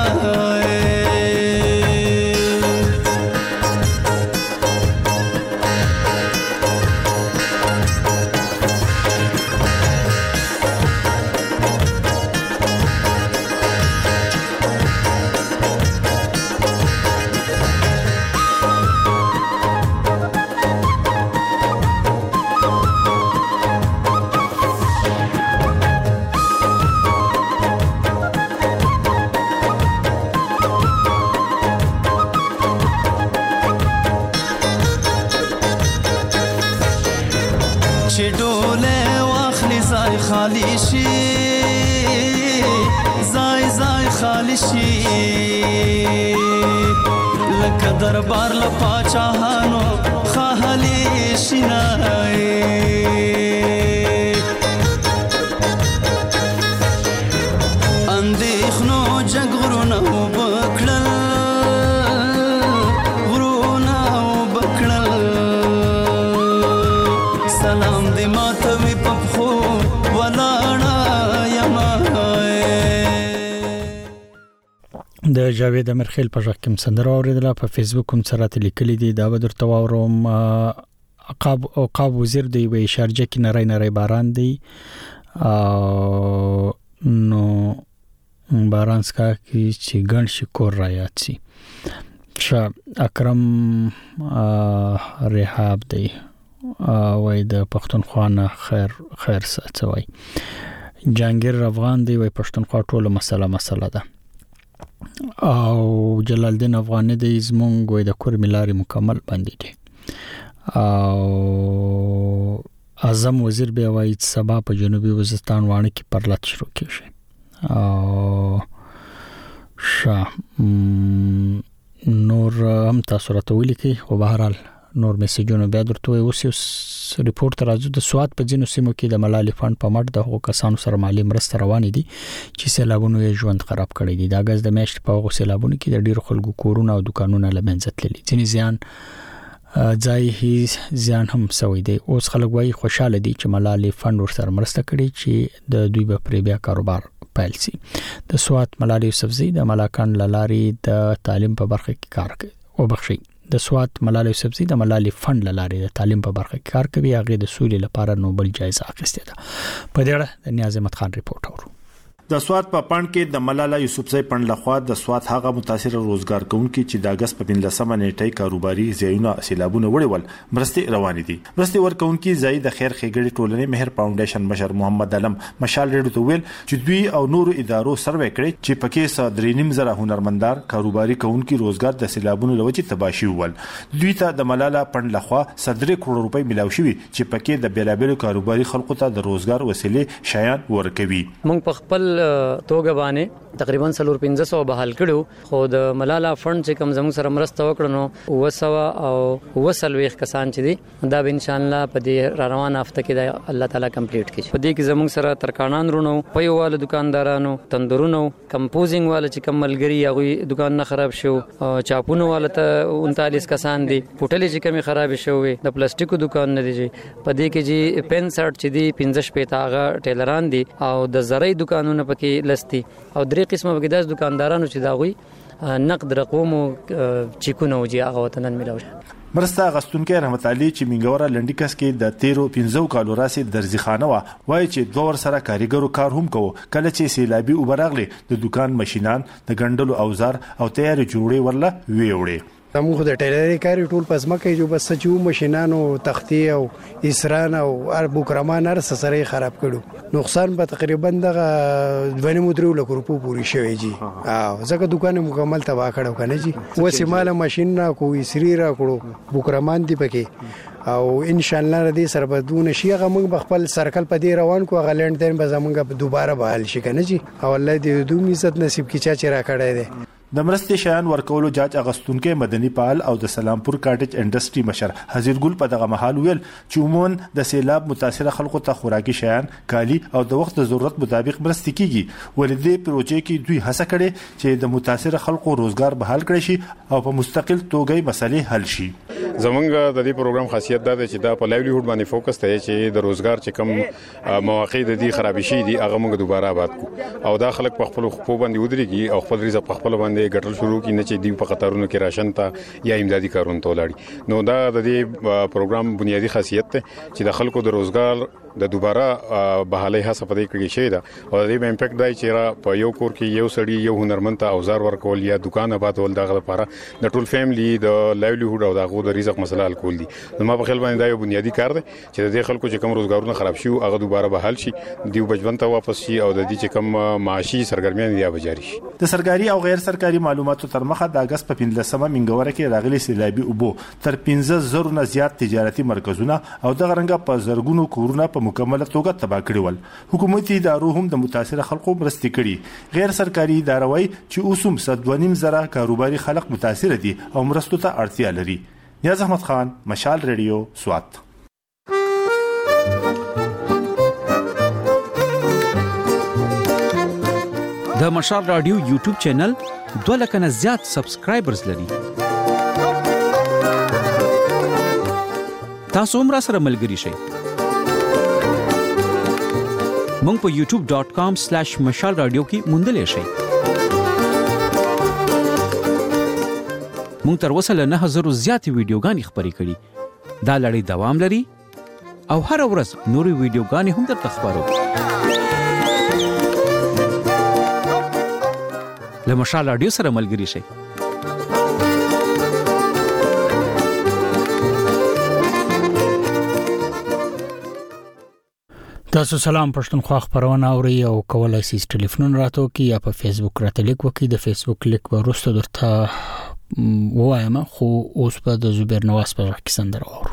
S18: حال شي لکه دربار له پاچاهانو خاهلی شینای اندېښنو جګړونه وبکړل غرونه وبکړل سلام دې ماته مې په پښو ولاړه یمه
S1: د جاوید امرخیل په ژغ کې سندره اوریدله په فیسبوک کوم سره لیکلي دي دا به درته واورم عقاب او عقاب وزیر دی وی شارجه کې نری نری باران دی نو باران سکا کې چې ګڼ شي کور رايات سي شا اکرم رحاب دی وای د پښتونخوا نه خیر خیر ساتوي جانگیر افغان دی وای پښتونخوا ټوله مسله مسله ده او جلال الدین افغانی د زمونږ وای د کور ملاري مکمل باندې دي او اعظم وزیر به وای سبا په جنوبي وزستان وانه کې پرلط شروع کیږي او شا نور هم تاسو راته ولیکي خو به هر حال نور میسجونه بیا درته اوس یو ریپورت راځي د سواد په ځینو سیمو کې د ملالي فند په مټ د هغو کسانو سره مالی مرسته روانې دي چې سیلابونو یې ژوند خراب کړی دي د اگست د میاشتې په هغو سیلابونو کې د ډیرو خلکو کورونه او دکانونه له منځه تللي ځینې زیان ځای هیڅ زیان هم سوی دی اوس خلک وایي خوشاله دي چې ملالي فند ورسره مرسته کړي چې د دوی په پرې بیا کاروبار پیل شي د سواد ملالي یوسفزۍ د ملاکان لاري د تعلیم په برخه کې کار کوي او بخشي د سواد ملالي یوسفزۍ د ملالي فند لاري د تعلیم په برخه کې کار کوي هغه د سولې لپاره نوبل جایزه اخیستې ده په دې اړه د نیاز احمد خان ریپورت اورو
S19: د سواد په پاند کې د ملاله یوسفزۍ پند لخوا د سواد هغه متاثر روزګار کوونکي چې د اگست په پنځلسمه نیټه کاروباري ځایونه سیلابونه وړول مرستي روان دي مرستي ورکوونکي ځای د خیر خېګړې ټولنې مهر فاونډیشن مشر محمد علم مشال ریډو ته ویل چې دوی او نور ادارو سروې کړي چې پکې صدرینیم زره هنرمندار کاروباري کوونکي روزګار د سیلابونو لوجې تباشي ول دوی ته د ملاله پند لخوا صدر کروڑ روپۍ ملاوي شوی چې پکې د بیلابل کاروباري خلکو ته د روزګار وسیلې شایان ورکوي
S20: موږ په خپل توګه باندې تقریبا سلور پنځه سوه بحال کړو خو د ملاله فند چې کوم زموږ سره مرسته وکړنو وسو او وسلويخ کسان چې دي دا به ان شاء الله په دې را روانه هفته کې د الله تعالی کمپلیټ کړي په دې کې زموږ سره ترکانان رونو پيوواله دکاندارانو تندورونو کمپوزینګ والا چې کوم ملګری هغه دکان نه خراب شو چاپونو والا ته انتالیس کسان دي پټلې چې کوم خراب شوې د پلاستیکو دکان نه دي په دې کې چې پنسټ چې دي پنځه شپې تاغه ټیلران دي او د زړې دکانونو پکې لستي او درې قسمه بګی داس دکاندارانو چې دا غوي نقد رقم او چیکونه وجي هغه وطنن ملوي
S19: مرسته غستونکو رحمت علي چې منګوره لنډیکس کې د تیرو پنځو کالو راسي درځي خانه وا وای چې دوه ور سره کاریګرو کار هم کوو کله چې سیلابي وبراغلي د دکان ماشينان د ګندلو اوزار او تیاری جوړې ورله ویوړي
S21: موږ د ټیلرۍ کار ټول پزما کوي جو بس چې ماشينانو تختی او اسران او اربو کرمان هر سره خراب کړو نقصان په تقریبا دغه دوه مترو لک روپو پوری شوی جی او ځکه دکان مکمل تباہ کړو کنه جی وسه مال ماشين نه کوی سری را کړو بوکرمان دی پکې او ان شاء الله ردی سره بدون شي هغه موږ خپل سرکل په دی روان کو غلند دین به زمونږ دوباره بحال شي کنه جی او الله دې دوی عزت نصیب کی چا چې را کړی دی
S19: د مرستې شایان ورکولو جاج اغستونکو مدني پال او د سلامپور کاټج انډستری مشر حزیر ګل په دغه محل ویل چې عموما د سیلاب متاثر خلکو ته خوراکي شایان کالی او د وخت ضرورت مطابق مرستې کیږي ولې د پروژې کې دوی هڅه کړي چې د متاثر خلکو روزګار بحال کړي شي او په مستقل توګه مسلې حل شي
S22: زمونږ د دې پروګرام خاصیت دا ده چې دا په لایولیهود باندې فوکس دی چې د روزګار چې کم مواقع د دې خرابې شي دي هغه موږ دوباره آباد کو او دا خلک په خپل خپل باندې ودرېږي او خپل رزق په خپل باندې ګټل شروع کړي نه چې دی په قطارونو کې راشن ته یا امدادي کارونه تولاړي نو دا د دې پروګرام بنیادی خاصیت ده چې د خلکو د روزګار د دوباره بحالي هڅه پدې کړي شي دا او د دې امپیکټ دی چې را په یو کور کې یو سړی یو هنرمند ته اوزار ورکول یا دکان آبادول دغه لپاره د ټول فیملی د لایولیهود او دغه د رزق مسله حل کول دي نو په خپل باندې دا یو بنیادی کار دی چې د خلکو چې کوم روزګارونه خراب شي هغه دوباره بحال شي دیو بچبن ته واپس شي او د دې چې کوم معاشي سرګرمیان یا بجاری شي
S19: د سرکاري او غیر سرکاري معلوماتو تر مخه د اگست په پنځلسمه منګوره کې راغلي سیلابي اوبو تر پنځه زره نه زیات تجارتي مرکزونه او د غرنګ په زرګونو کورونه په په مکمله توګه تباہ کړي ول. حکومتي ادارو هم د متاثر خلکو مرستې کړي. غیر سرکاري ادارې وايي چې اوس هم صد ونیم زره کاروباري خلک متاثر دي او مرستو ته اړتیا لري. نیاز احمد خان، مشال ریډیو، سوات.
S2: د مشال رادیو یوټیوب چینل دوه لک نه زیات سبسکرایبرز لري. تاسو هم را سره ملګري شئ. مونږ په یوټیوب ډاٹ کام سلیش مشال رادیو کې موندلی شئ. مونږ تر اوسه له نه هزارو زیاتې ویډیوګانې خپرې کړي. دا لړۍ دوام لري او هر ورځ نورې ویډیوګانې هم درته خپرو. له مشال رادیو سره ملګري شئ.
S1: تاسو سلام پښتونخوا خبرونه اوري او کولای شئ ټلیفون راته کی یا په فیسبوک راته لیک وکړئ. د فیسبوک لیک ورسته درته وایم خو اوس په د زبیر نواز په کې سندره اورو.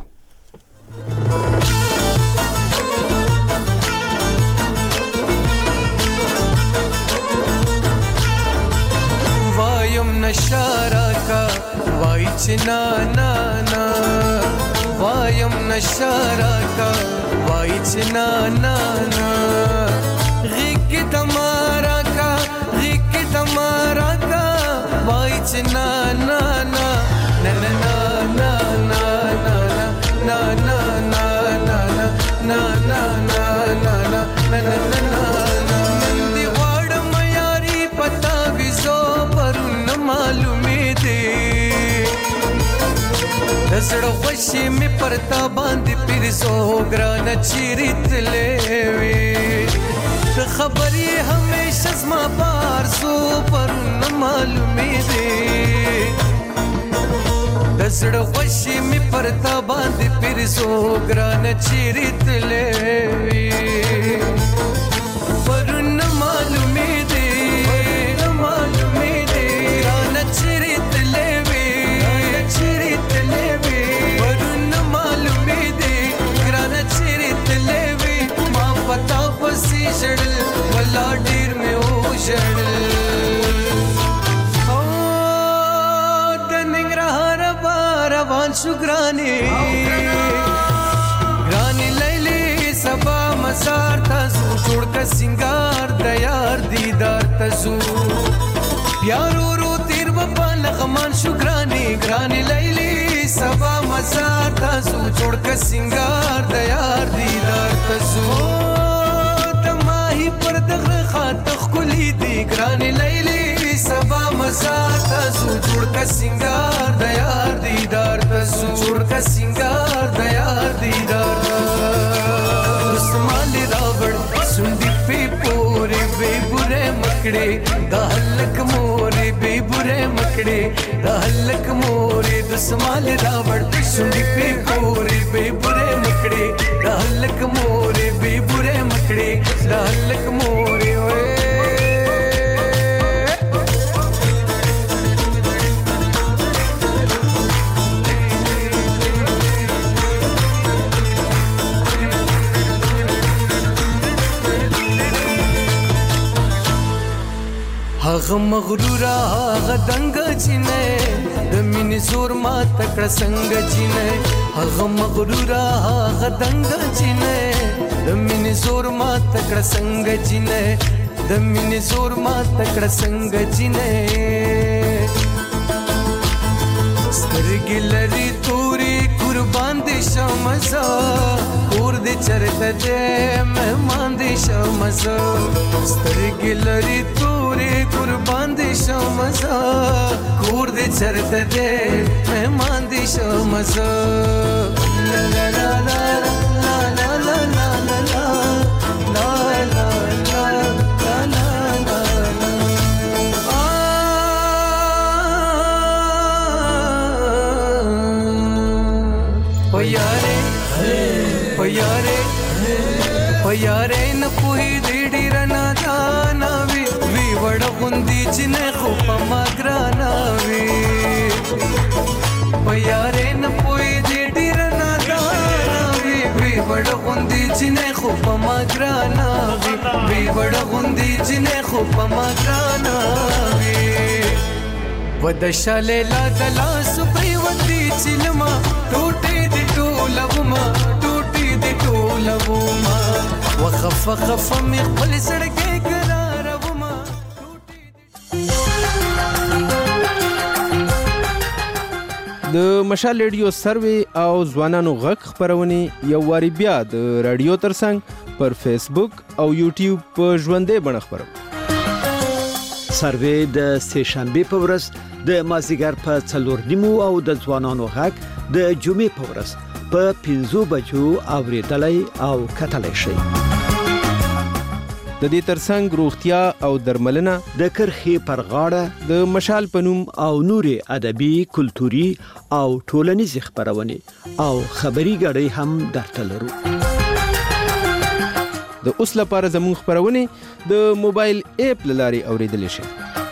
S3: وایم نشارا کا وای چنا نا نا وایم نشارا کا وای چنا نا نا غیق تمہارا کا غیق تمہارا کا وای چنا نا نا نا نا نا نا نا نا نا نا نا نا نا نا نا نا نندی واڑ میاری پتا ویزو پرون معلومی دی دسڑو خوشی می پرتا باندې پیرسو ګران چیریت لیوی خبری همیشه زما بار سو پرون معلومی دی دسڑو خوشی می پرتا باندې پیرسو ګران چیریت لیوی پرون معلومی دی معلومی دی ګران چیریت لیوی چیریت لیوی پرون معلومی دی ګران چیریت لیوی ما پتا پسی جړل ولا ډیر می او جړل او د ننګرهار روان شو ګرانی ګرانی لیلی سبا مزار تاسو جوړ ک سنگار د یار دیدار تاسو پیارو رو تیر بپا لغمان شو ګرانی ګرانی لیلی سبا مزار تاسو جوړ ک سنگار د یار دیدار تاسو دماهی پر دغه خاطخ کلی دی ګرانی لیلی سبا مزار تاسو جوړ ک سنگار د یار دیدار تاسو جوړ ک سنگار د یار دیدار رسمال راوړ سندې په پورې به بره مکړې د هلک مورې به بره مکړې د هلک مورې د سمال راوړ سندې په پورې به بره مکړې د هلک مورې به بره مکړې د هلک مورې وې هغه مغرورا هغه دنګ چینه د مینې زور ما تکړه څنګه چینه هغه مغرورا هغه دنګ چینه د مینې زور ما تکړه څنګه چینه د مینې زور ما تکړه څنګه چینه سترګې لري توري قربان دي شمزه کور دې چرته دې مهمان دي شمزه سترګې لري توري قربان دي شمزه کور دې چرته دې مهمان دي شمزه لا لا لا لا لا لا لا لا لا لا لا پياره پياره پياره نه پوي دې ډیر نه جانا وي وی وړ غوندي چې نه خو په ماګرانا وي پياره نه پوي دې ډیر نه جانا وي وی وړ وړ غوندي جنې خو په ما ګرانه وي وی وړ غوندي جنې خو په ما ګرانه وي ودشاله لا دلا سپریوتی چلما ټوټې دې ټولوما ټوټې دې ټولوما وخف خف مې خپل سړکې قراروما
S4: د مشال ریډیو سروي او ځوانانو غږ خبرونه یو واری بیا د رادیو ترڅنګ پر فیسبوک او یوټیوب په ژوندې بڼه خبرو
S7: سروي د سه شنبه په ورځ د مازیګر په څلور نیمو او د ځوانانو غږ د جمعې په ورځ په پنځو بجو اوریدلای او کتلای شي.
S4: د دې ترڅنګ روغتیا او درملنه
S7: د کرخي پر غاړه
S4: د مشال پنوم
S7: او نوري ادبي کلتوري او ټولنیز خبرونه او خبري غړي هم درته لرو.
S4: د اوس لپاره زموږ خبرونه د موبایل اپ لاري اوریدل شي.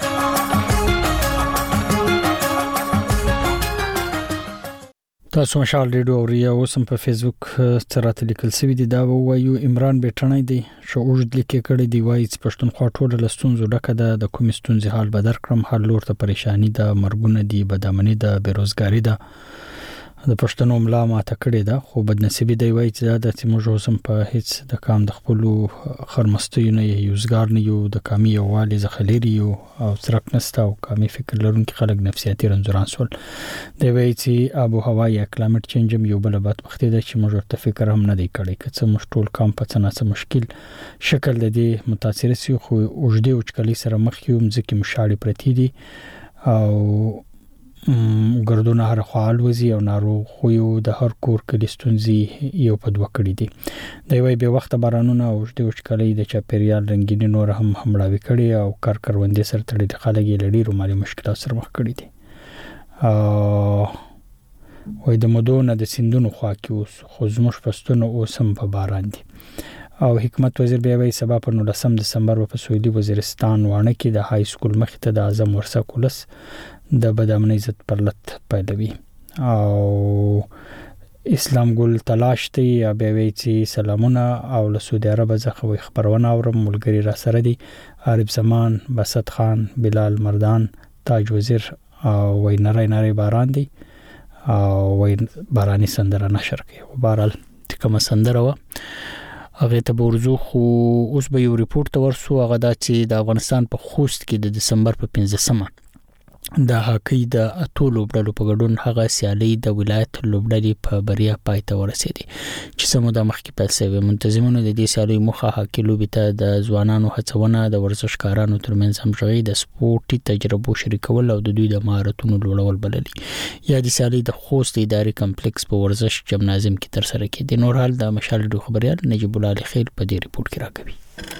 S1: تاسو مشال ریډیو او ریا اوسم په فیسبوک سره لیکل سوي دي دا وایو عمران بیٹنی دی شعور لیکي کړي دی وایي چې پښتونخوا ټول له ستونزو ډکه ده د کوم ستونزې حال بدر کړم حل لور ته پریشانی ده مرګونه دي بدامنی ده بیروزګاری ده د پښتنو ملا ماته کړي ده خو بدنصیبی دی وایي چې دا د موږ اوسم په هیڅ د کام د خپل خرمستیونه یوزګار نه یو د کامی یووالي زخلیری یو او ترک نستا او کامی فکر لرونکي خلک نفسیاتي رنځوران سول دی وایي چې آب او هوا یا کلایمټ چینج هم یو بل بدبختی ده چې موږ ته فکر هم نه دی کړی که څه مش ټول کام په څنګه مشکل شکل د دې متاثر سي خو اوجدي او چکلي سره مخ یو مزکی مشاړي پرتی دي او ګردونه هر خپل وزي او ناروغ خو یو د هر کور کې ستونزې یو په دوه کړی دي د وی به وخت بارانونه او د وشکلې د چاپیریال رنگینی نور هم حملاوي کړي او کار کروندې سره تړي د خلګي لړۍ مالي مشکلات سره مخ کړي دي او وای د مدونه د سیندونو خوا کې اوس خو زموږ پښتون اوسم په باران دي او حکمت وزیر بیا وی سبا پر نولسم دسمبر په سویلي وزیرستان وانه کې د های سکول مخ ته د اعظم ورسا کولس د بدامنۍ عزت پرلط پیلوي او اسلام ګل تلاش ته یا بیا وی چې سلامونه او له سعودي عرب څخه خبرونه اورم ملګری را سره دي عارف زمان بسط خان بلال مردان تاج وزیر او وای نری نری باران دي او وای باراني سندره نشر کوي او بهرال کوم سندره و هغه ته ورزو خو اوس به یو ریپورت ورسو هغه د چې د افغانستان په خوست کې د دسمبر په پنځمه د هاکی د اتو لوبډلو په ګډون هغه سیالي د ولایت لوبډلې په بریا پای ته ورسېدي چې سمو د مخکې پیل شوی منتظمونو د دې سیالي مخه هاکی لوبې ته د ځوانانو هڅونه د ورزشکارانو ترمنځ همغږي د سپورتي تجربو شریکول او د دوی د مهارتونو لوړول بللي یا د سیالي د خوست اداري کمپلیکس په ورزش جمنازیم کې تر سره کېدي نور حال د مشال ډو خبريال نجیب الله علي خیل په دې ریپورت کې راکوي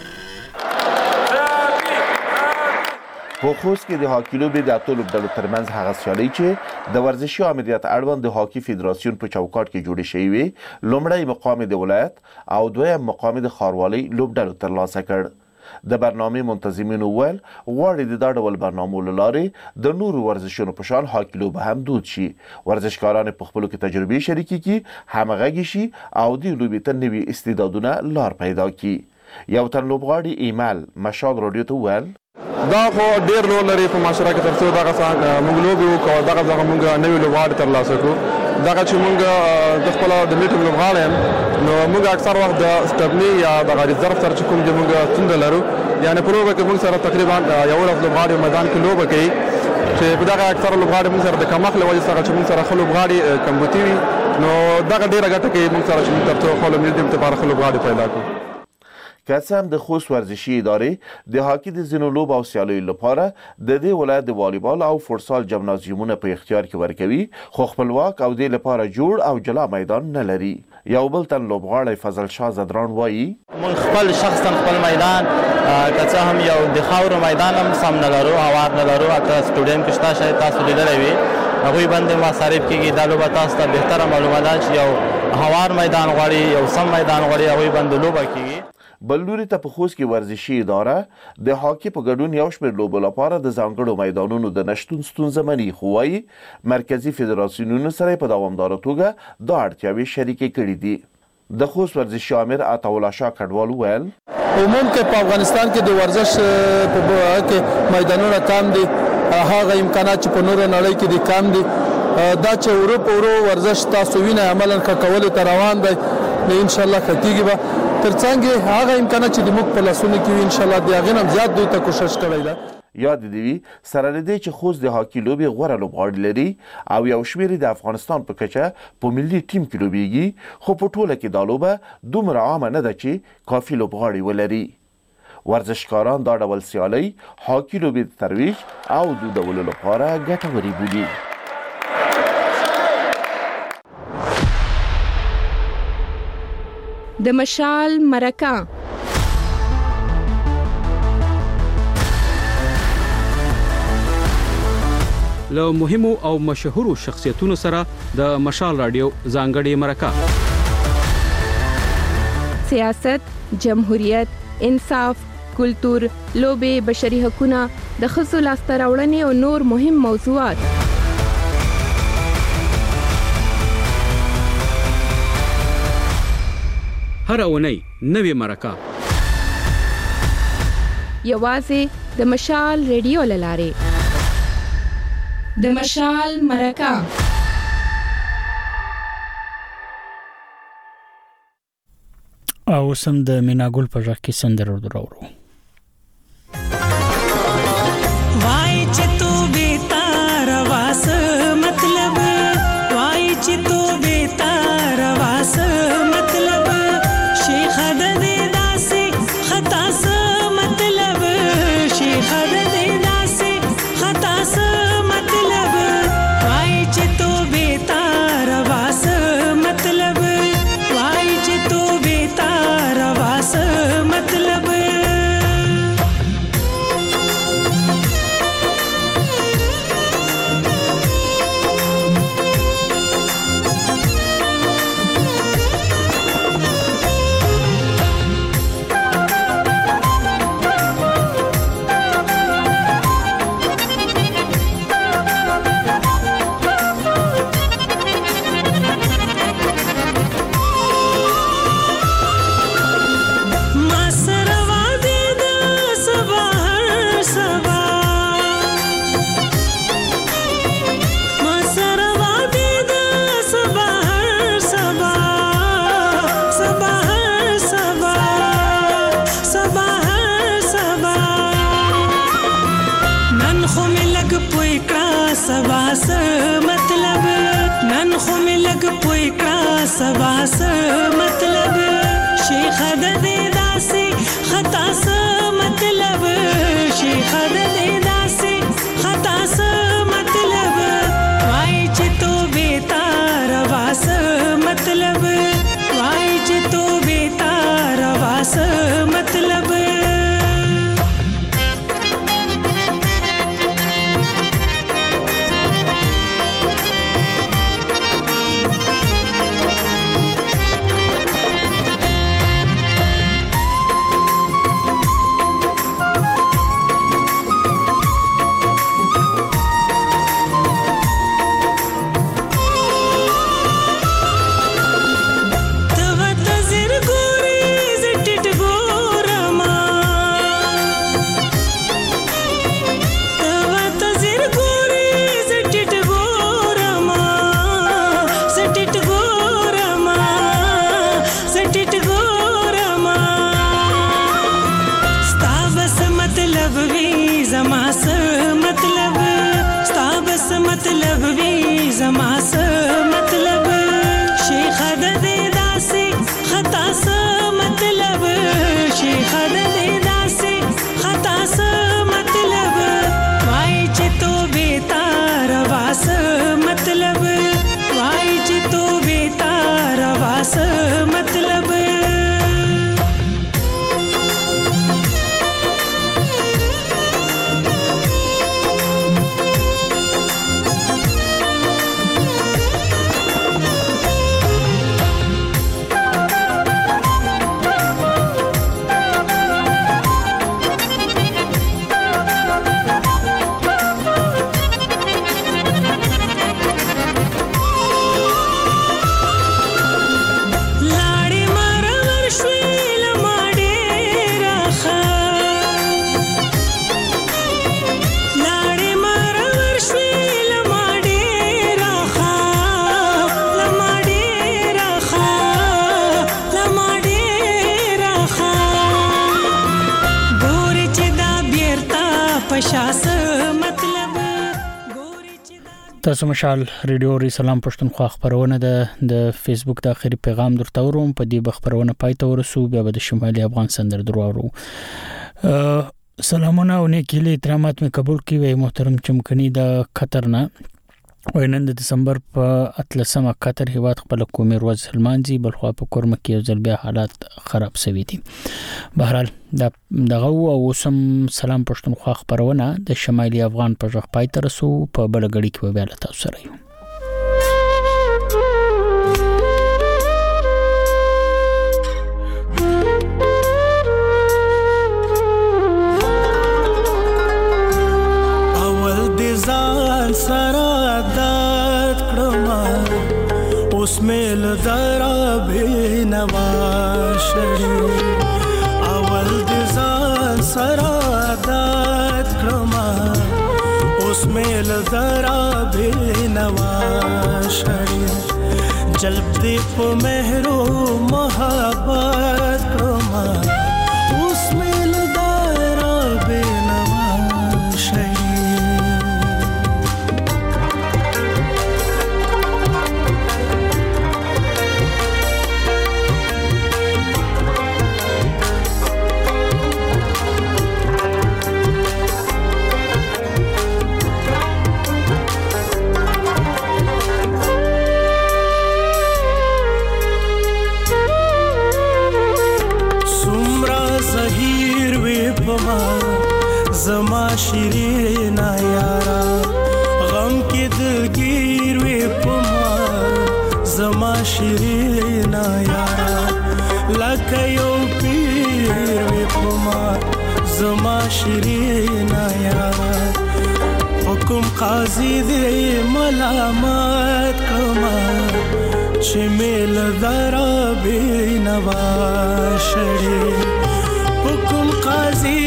S23: په خوست کې د هاکی لوبې د اتو لوبډلو ترمنځ هغه سیالي چې د ورزشي امنیت اړوند د هاکی فدراسیون په چوکاټ کې جوړې شوې وي لومړی مقام د ولایت او دویم مقام د ښاروالۍ لوبډلو ترلاسه کړ د برنامې منتظمینو ویل غواړي د دا ډول برنامو له لارې د نورو ورزشونو په شان هاکی لوبه هم دود شي ورزشکاران په خپلو کې تجربې شریکې کړي همغږي شي او د لوبې ته نوي استعدادونه لار پیدا کړي یو تن لوبغاړي ایمل مشال رادیو ته ویل
S24: دا خو ډیر رول لري په معاشره کې ترڅو دا څنګه موږ لوبي وکړو دا څنګه موږ نوې لوبغاړي ترلاسه کړو دا چې موږ د خپل د میټینګ لوبغاړي نو موږ اکثر وخت د سټپنی یا د غاړي ظرف سره چې کوم چې موږ څنګه لرو یعنی په لوبه کې موږ سره تقریبا یو ورځ لوبغاړي میدان کې لوبه کوي چې په دغه اکثر لوبغاړي موږ سره د کمخ له وجې سره چې موږ سره خلک لوبغاړي کمبوتی وي نو دغه ډیره ګټه کوي موږ سره چې موږ ترڅو خپل ملي ټیم ته لوبغاړي پیدا کړو
S23: که څه هم د خوست ورزشي ادارې د هاکی د ځینو لوب او سیالیو لپاره د دې ولایت د والیبال او فوټسال جمنازیومونه په اختیار کې ورکوي خو خپلواک او د لپاره جوړ او جلا میدان نه لري یو بل تن لوبغاړی فضل شاه زدران وایي
S25: موږ خپل شخصا خپل میدان که څه هم یو د خاورو میدان هم سم نه لرو هوار نه لرو اته سټوډیم کې شته شاید تاسو لیدلی وي هغوی باندې مصارف کېږي دا لوبه تاسو ته بهتره معلومه ده چې یو هوار میدان غواړي یو سم میدان غواړي هغوی باندې لوبه کېږي
S23: بل لوري ته په خوست کې ورزشي اداره د هاکی په ګډون یو شمېر لوبو لپاره د ځانګړو میدانونو د نشتون ستونزه مني خو وایي مرکزي فدراسیونونو سره په دوامداره توګه دا اړتیاوې شریکې کړې دي د خوست ورزشي امیر عطاالله شاه کډوال وویل
S6: عموم کې په افغانستان کې د ورزش په کې میدانونه کم دي، هغه امکانات چې په نورو نړۍ کې دي کم دي. دا چې ورو په ورو ورزش تاسو وینئ عملاً ښه کولو ته روان دی، نو انشاءالله ښه کېږي به. تر څنګ هغه امکانات چې د موږ په لاسونو کې وي انشاءالله د هغې نه هم زیات دوی ته کوشش کړی ده.
S23: یاد دې وي سره له دې چې خوست د هاکي لوبې غوره لوبغاړي لري او یو شمېر د افغانستان په کچه په ملي ټیم کې لوبېږي، خو په ټوله کې دا لوبه دومره عامه نه ده چې کافي لوبغاړي ولري. ورزشکاران دا ډول سیالۍ هاکي لوبې د ترویج او دودولو لپاره ګټورې بولي.
S8: د مشال مرکه
S2: له مهمو او مشهورو شخصیتونو سره د مشال رادیو ځانګړې مرکه.
S8: سیاست، جمهوریت، انصاف، کلتور، لوبې، بشري حقوقونه، د ښځو لاسته راوړنې او نور مهم موضوعات.
S2: هر اونۍ نوې مرکه
S8: یوازې د مشال ریډیو له لارې. د مشال مرکه
S1: او سم د میناګل په ځکه کې سندره ورو
S9: وای چې تو بیتار واس مطلب وای چې تو بیتار واس مطلب شیخ د دې داسې خطا س مطلب شیخ د دې داسې خطا س مطلب وای چې تو بیتار واس مطلب وای چې تو بیتار واس مطلب سبا س مطلب شیخ د دې داسې خطا س مطلب شیخ د دې داسې خطا س مطلب وای چې تو بیتار واس مطلب وای چې تو بیتار واس مطلب मतलब भी जमा स मतलब शेख द दे दासी खता स मतलब शेख द दे दासी खता स मतलब वाई च तो बेतार वास मतलब वाई च तो बेतार वास मतलब پشاس مطلب.
S1: تاسو مشال ریډیو ری سلام پښتونخوا خبرونه ده د فیسبوک د اخري پیغام درته وروم په دې خبرونه پای ته ورسو بیا به د شمالي افغان سندر درو سلامونه او نیکیلي احترامات مې قبول کړئ محترم چمکني د قطر نه وینند د دسمبر په اتلسمه قطر هیواد خپل قومي ورځ سلمانځي بلخوا په کورمه کې ځل بیا حالات خراب شوي دي. بهرحال دغه او سم سلام پښتونخوا خبرونه د شمالي افغان په ځخ پای تر سو په بلګړی کې ویل تاسو سره یو.
S3: سرادات کړم اوس مل درا بنوا شړې اول د ځان سرادات کړم اوس مل درا بنوا شړې جلب دې په مهرو محبت کړم اوس مل درا بنوا شړې. زما شیرینا یارا غم کې دلګیر وې پما زما شیرینا یارا لکه یو پیر وې پما زما شیرینا یارا حکم قاضي دې ملامت کما چې مل درا بنوا شړې حکم قاضي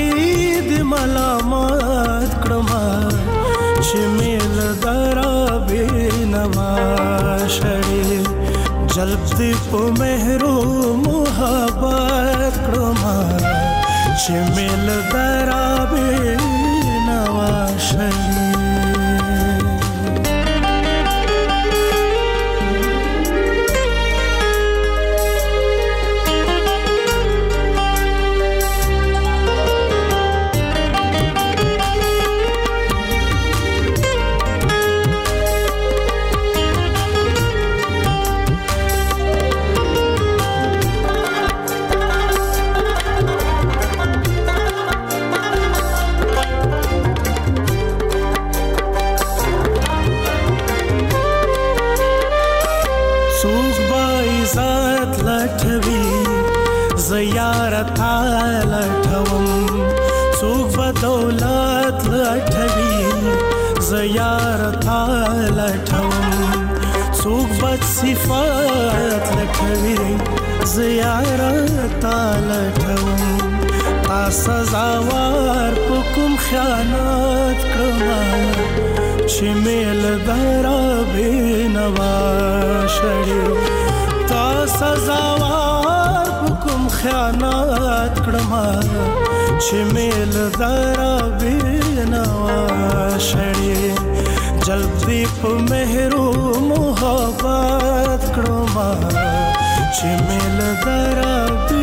S3: ملامت کړما چې مل درا بنوا شړې جلب دې په مهرو محبت کړما چې مل درا بنوا شړې. زیارت لټوم څوک په دولت لټوي زیارت لټوم څوک په صفات لټوي زیارت لټوم تا سزاوار په کوم خیانت کړم چې مل درا بنوا شړې تا سزاوار کوم خیانت کړم چې مل درا بنوا شړې جلب دې په مهرو محبت کړم چې مل درا